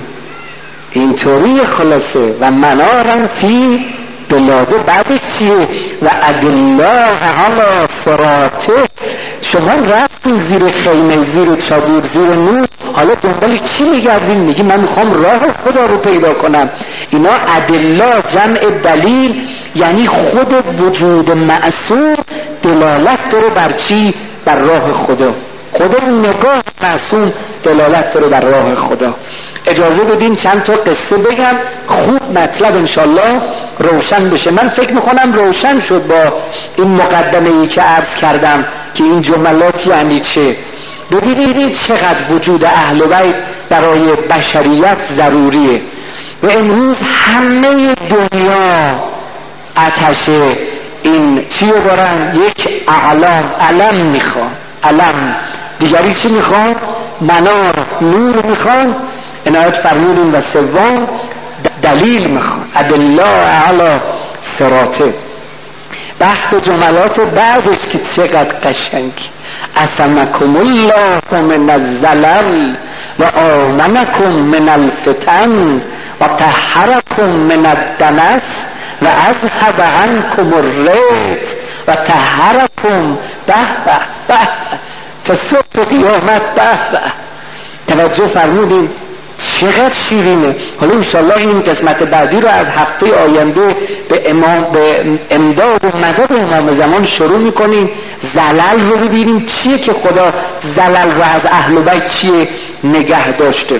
اینطوری خلاصه. و منارن فی بلاده، بعدش چیه؟ و ادالله علی صراطه. شما رفتین زیر خیمه، زیر چادر، زیر نور، حالا دنبال چی میگردین؟ میگی من میخوام راه خدا رو پیدا کنم. اینا ادله جمع دلیل، یعنی خود وجود معصوم دلالت داره بر چی؟ بر راه خدا. خود نگاه معصوم دلالت داره بر راه خدا. اجازه بدین چند تا قصه بگم خوب مطلب انشالله روشن بشه. من فکر میکنم روشن شد با این مقدمه ای که عرض کردم که این جملات یعنی چه. ببینید چقدر وجود اهل بیت برای بشریت ضروریه و امروز همه دنیا آتش این چی رو دارن؟ یک اعلام علم میخوان، علم دیگری چی میخوان؟ منار نور میخوان. عنایت فرمودیم و سوم دلیل میخوان، ادله علی صراطه. بحث جملات بعدش که چقدر قشنگ، اسمکم الله من الزلل و آمنکم من الفتن و طهرکم من الدنس و اذهب عنکم الرجس و طهرکم. به به به تا صبح قیامت. به به توجه فرمودین چقدر شیرینه. حالا انشالله این قسمت بعدی رو از هفته آینده به امام به امداد و مدد امام زمان شروع میکنیم. زلل رو ببینیم چیه که خدا زلل رو از اهل بیت چیه نگه داشته.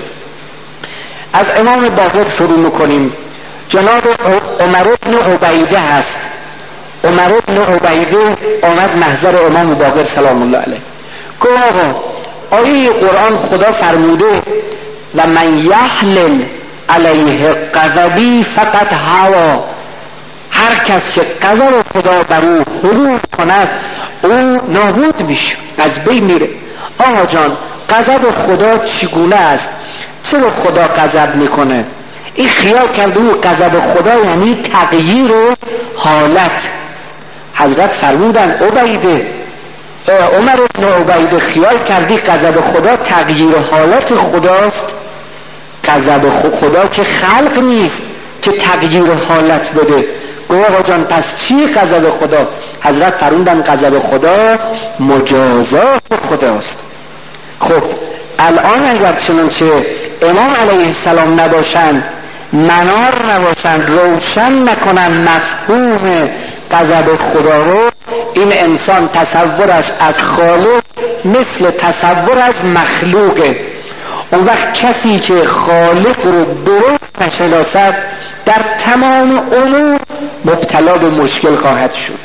از امام باقر شروع میکنیم. جناب عمر بن عبیده هست. عمر بن عبیده آمد محضر امام باقر سلام الله علیه. گفت آقا آیه قرآن خدا فرموده و من یحلل علیه غضبی فقط هوا، هر کس که غضب خدا بر او حلول کند او نابود میشه، از بین میره. آقا جان غضب خدا چگونه است؟ چرا خدا غضب میکنه؟ این خیال کرده او غضب خدا یعنی تغییر حالت. حضرت فرمودن عبیده، عمر بن عبیده خیال کردی غضب خدا تغییر حالت خداست؟ غضب خدا که خلق نیست که تغییر حالت بده. گفت آقا جان پس چی غضب خدا؟ حضرت فرمودن غضب خدا مجازات خداست. خب الان اگر چنانچه امام علیه السلام نباشن، منار نباشن، روشن نکنن مفهوم غضب خدا رو، این انسان تصورش از خالق مثل تصور از مخلوقه. اون وقت کسی که خالق رو درست نشناسد در تمام امور مبتلا به مشکل خواهد شد.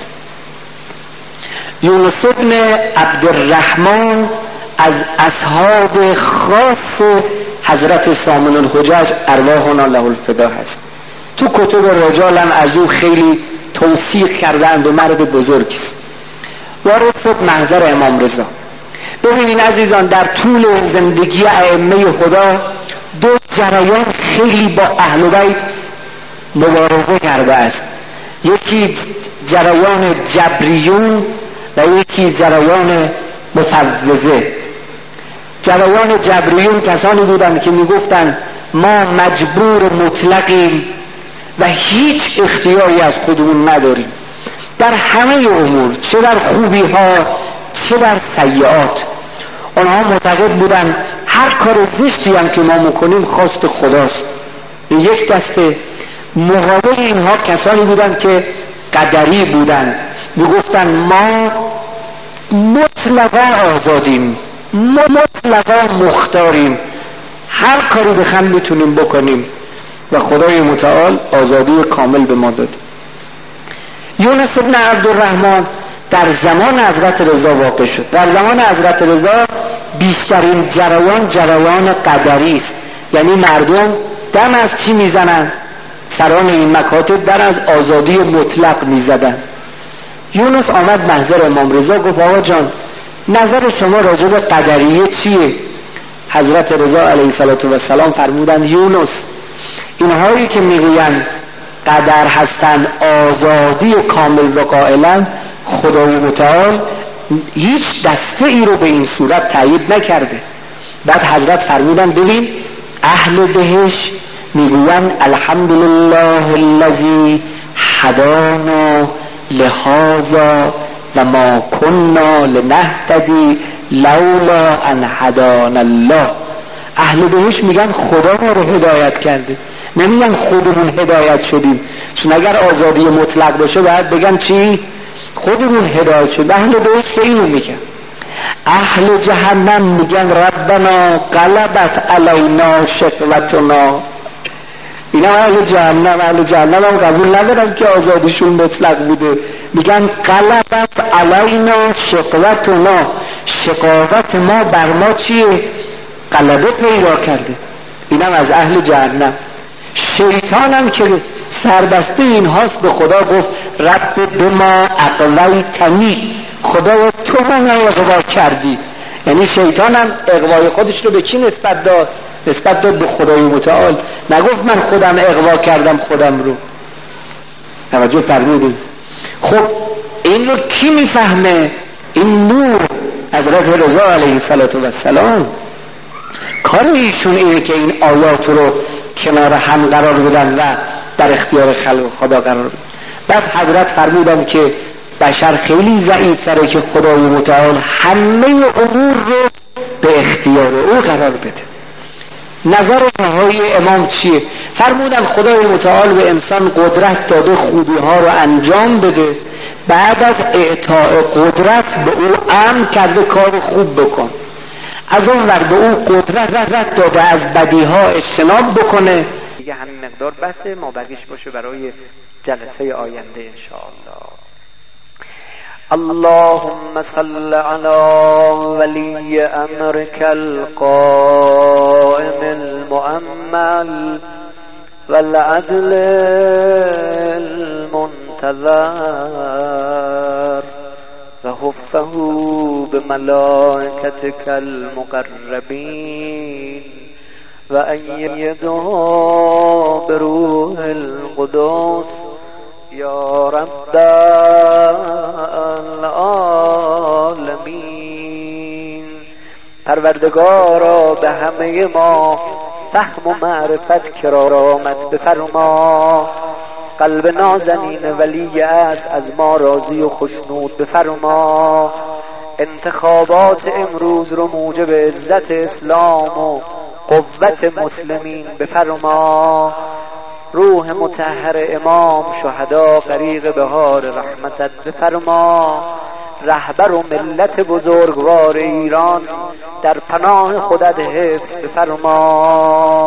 یونس بن عبدالرحمن از اصحاب خاص حضرت سامن الحجج ارواحنا له الفدا هست. تو کتب رجال هم از او خیلی توصیق کردند و مرد بزرگی است. وارد شد محضر امام رضا. ببینین عزیزان در طول زندگی ائمه خدا دو جریان خیلی با اهل بیت مبارزه کرده است. یکی جریان جبریون و یکی جریان مفوضه. جریان جبریون کسانی بودند که میگفتند ما مجبور مطلقیم و هیچ اختیاری از خودمون نداریم در همه امور، چه در خوبی ها چه در سیئات. آنها معتقد بودند هر کار زشتی هم که ما میکنیم خواست خداست. این یک دسته. مقابل اینها کسانی بودند که قدری بودند، میگفتند ما مطلقا آزادیم، ما مطلقا مختاریم، هر کاری بخوایم میتونیم بکنیم و خدای متعال آزادی کامل به ما داد. یونس بن عبدالرحمن در زمان حضرت رضا واقع شد. در زمان حضرت رضا بیشترین جریان جریان قدری است، یعنی مردم دم از چی میزنن؟ سران این مکاتب در از آزادی مطلق میزدن. یونس آمد محضر امام رضا گفت آقا جان نظر شما راجع به قدریه چیه؟ حضرت رضا علیه السلام فرمودند یونس اینهایی که میگویند قدر هستند آزادی کامل و قائلا، خدای متعال هیچ دسته ای رو به این صورت تایید نکرده. بعد حضرت فرمودند ببین اهل بهش میگویند الحمدلله الذی هدانا لهذا و ما كنا لنهتدی لولا ان هدانا الله. اهل بهش میگن خدا ما رو هدایت کرده، نمیگن خودمون هدایت شدیم. چون اگر آزادی مطلق باشه باید بگن چی؟ خودمون هدایت شد. اهل بهش اینو میگن. اهل جهنم میگن ربنا غلبت علینا شقوتنا. اینا اهل جهنم، اهل جهنم هم قبول ندارن که آزادیشون مطلق بوده، میگن غلبت علینا شقوتنا، شقاوت ما بر ما چیه؟ غلبه پیدا کرده. اینم از اهل جهنم. شیطان هم که سربسته این هاست به خدا گفت رب بما اغویتنی، خدا تو من اغوا کردی. یعنی شیطان هم اغوای خودش رو به کی نسبت داد؟ نسبت داد به خدای متعال. نگفت من خودم اغوا کردم خودم رو. توجه فرمودید؟ خب این رو کی میفهمه؟ این نور حضرت رضا علیه السلام. کار ایشون اینه که این آیات رو کنار هم قرار بدن و در اختیار خلق خدا قرار بدن. بعد حضرت فرمودن که بشر خیلی ضعیف‌تره که خدای متعال همه امور رو به اختیار او قرار بده. نظر نهایی امام چیه؟ فرمودن خدای متعال به انسان قدرت داده خوبی ها رو انجام بده، بعد از اعطاء قدرت به او امر کرده کار خوب بکن. از اون ور به او قدرت داده از بدی ها اجتناب بکنه. دیگه همین مقدار بسه، ما بقیش باشه برای جلسه آینده انشاءالله. اللهم صل على ولي امرك القائم المؤمل والعدل المنتظر وحفه بملائكتك المقربين وأيده بروح القدس یا رب العالمین. پروردگارا به همه ما فهم و معرفت کرامت بفرما. قلب نازنین ولی است از ما راضی و خشنود بفرما. انتخابات امروز رو موجب عزت اسلام و قوت مسلمین بفرما. روح مطهر امام شهدا غریق بهار رحمتت بفرما. رهبر و ملت بزرگوار ایران در پناه خودت حفظ بفرما.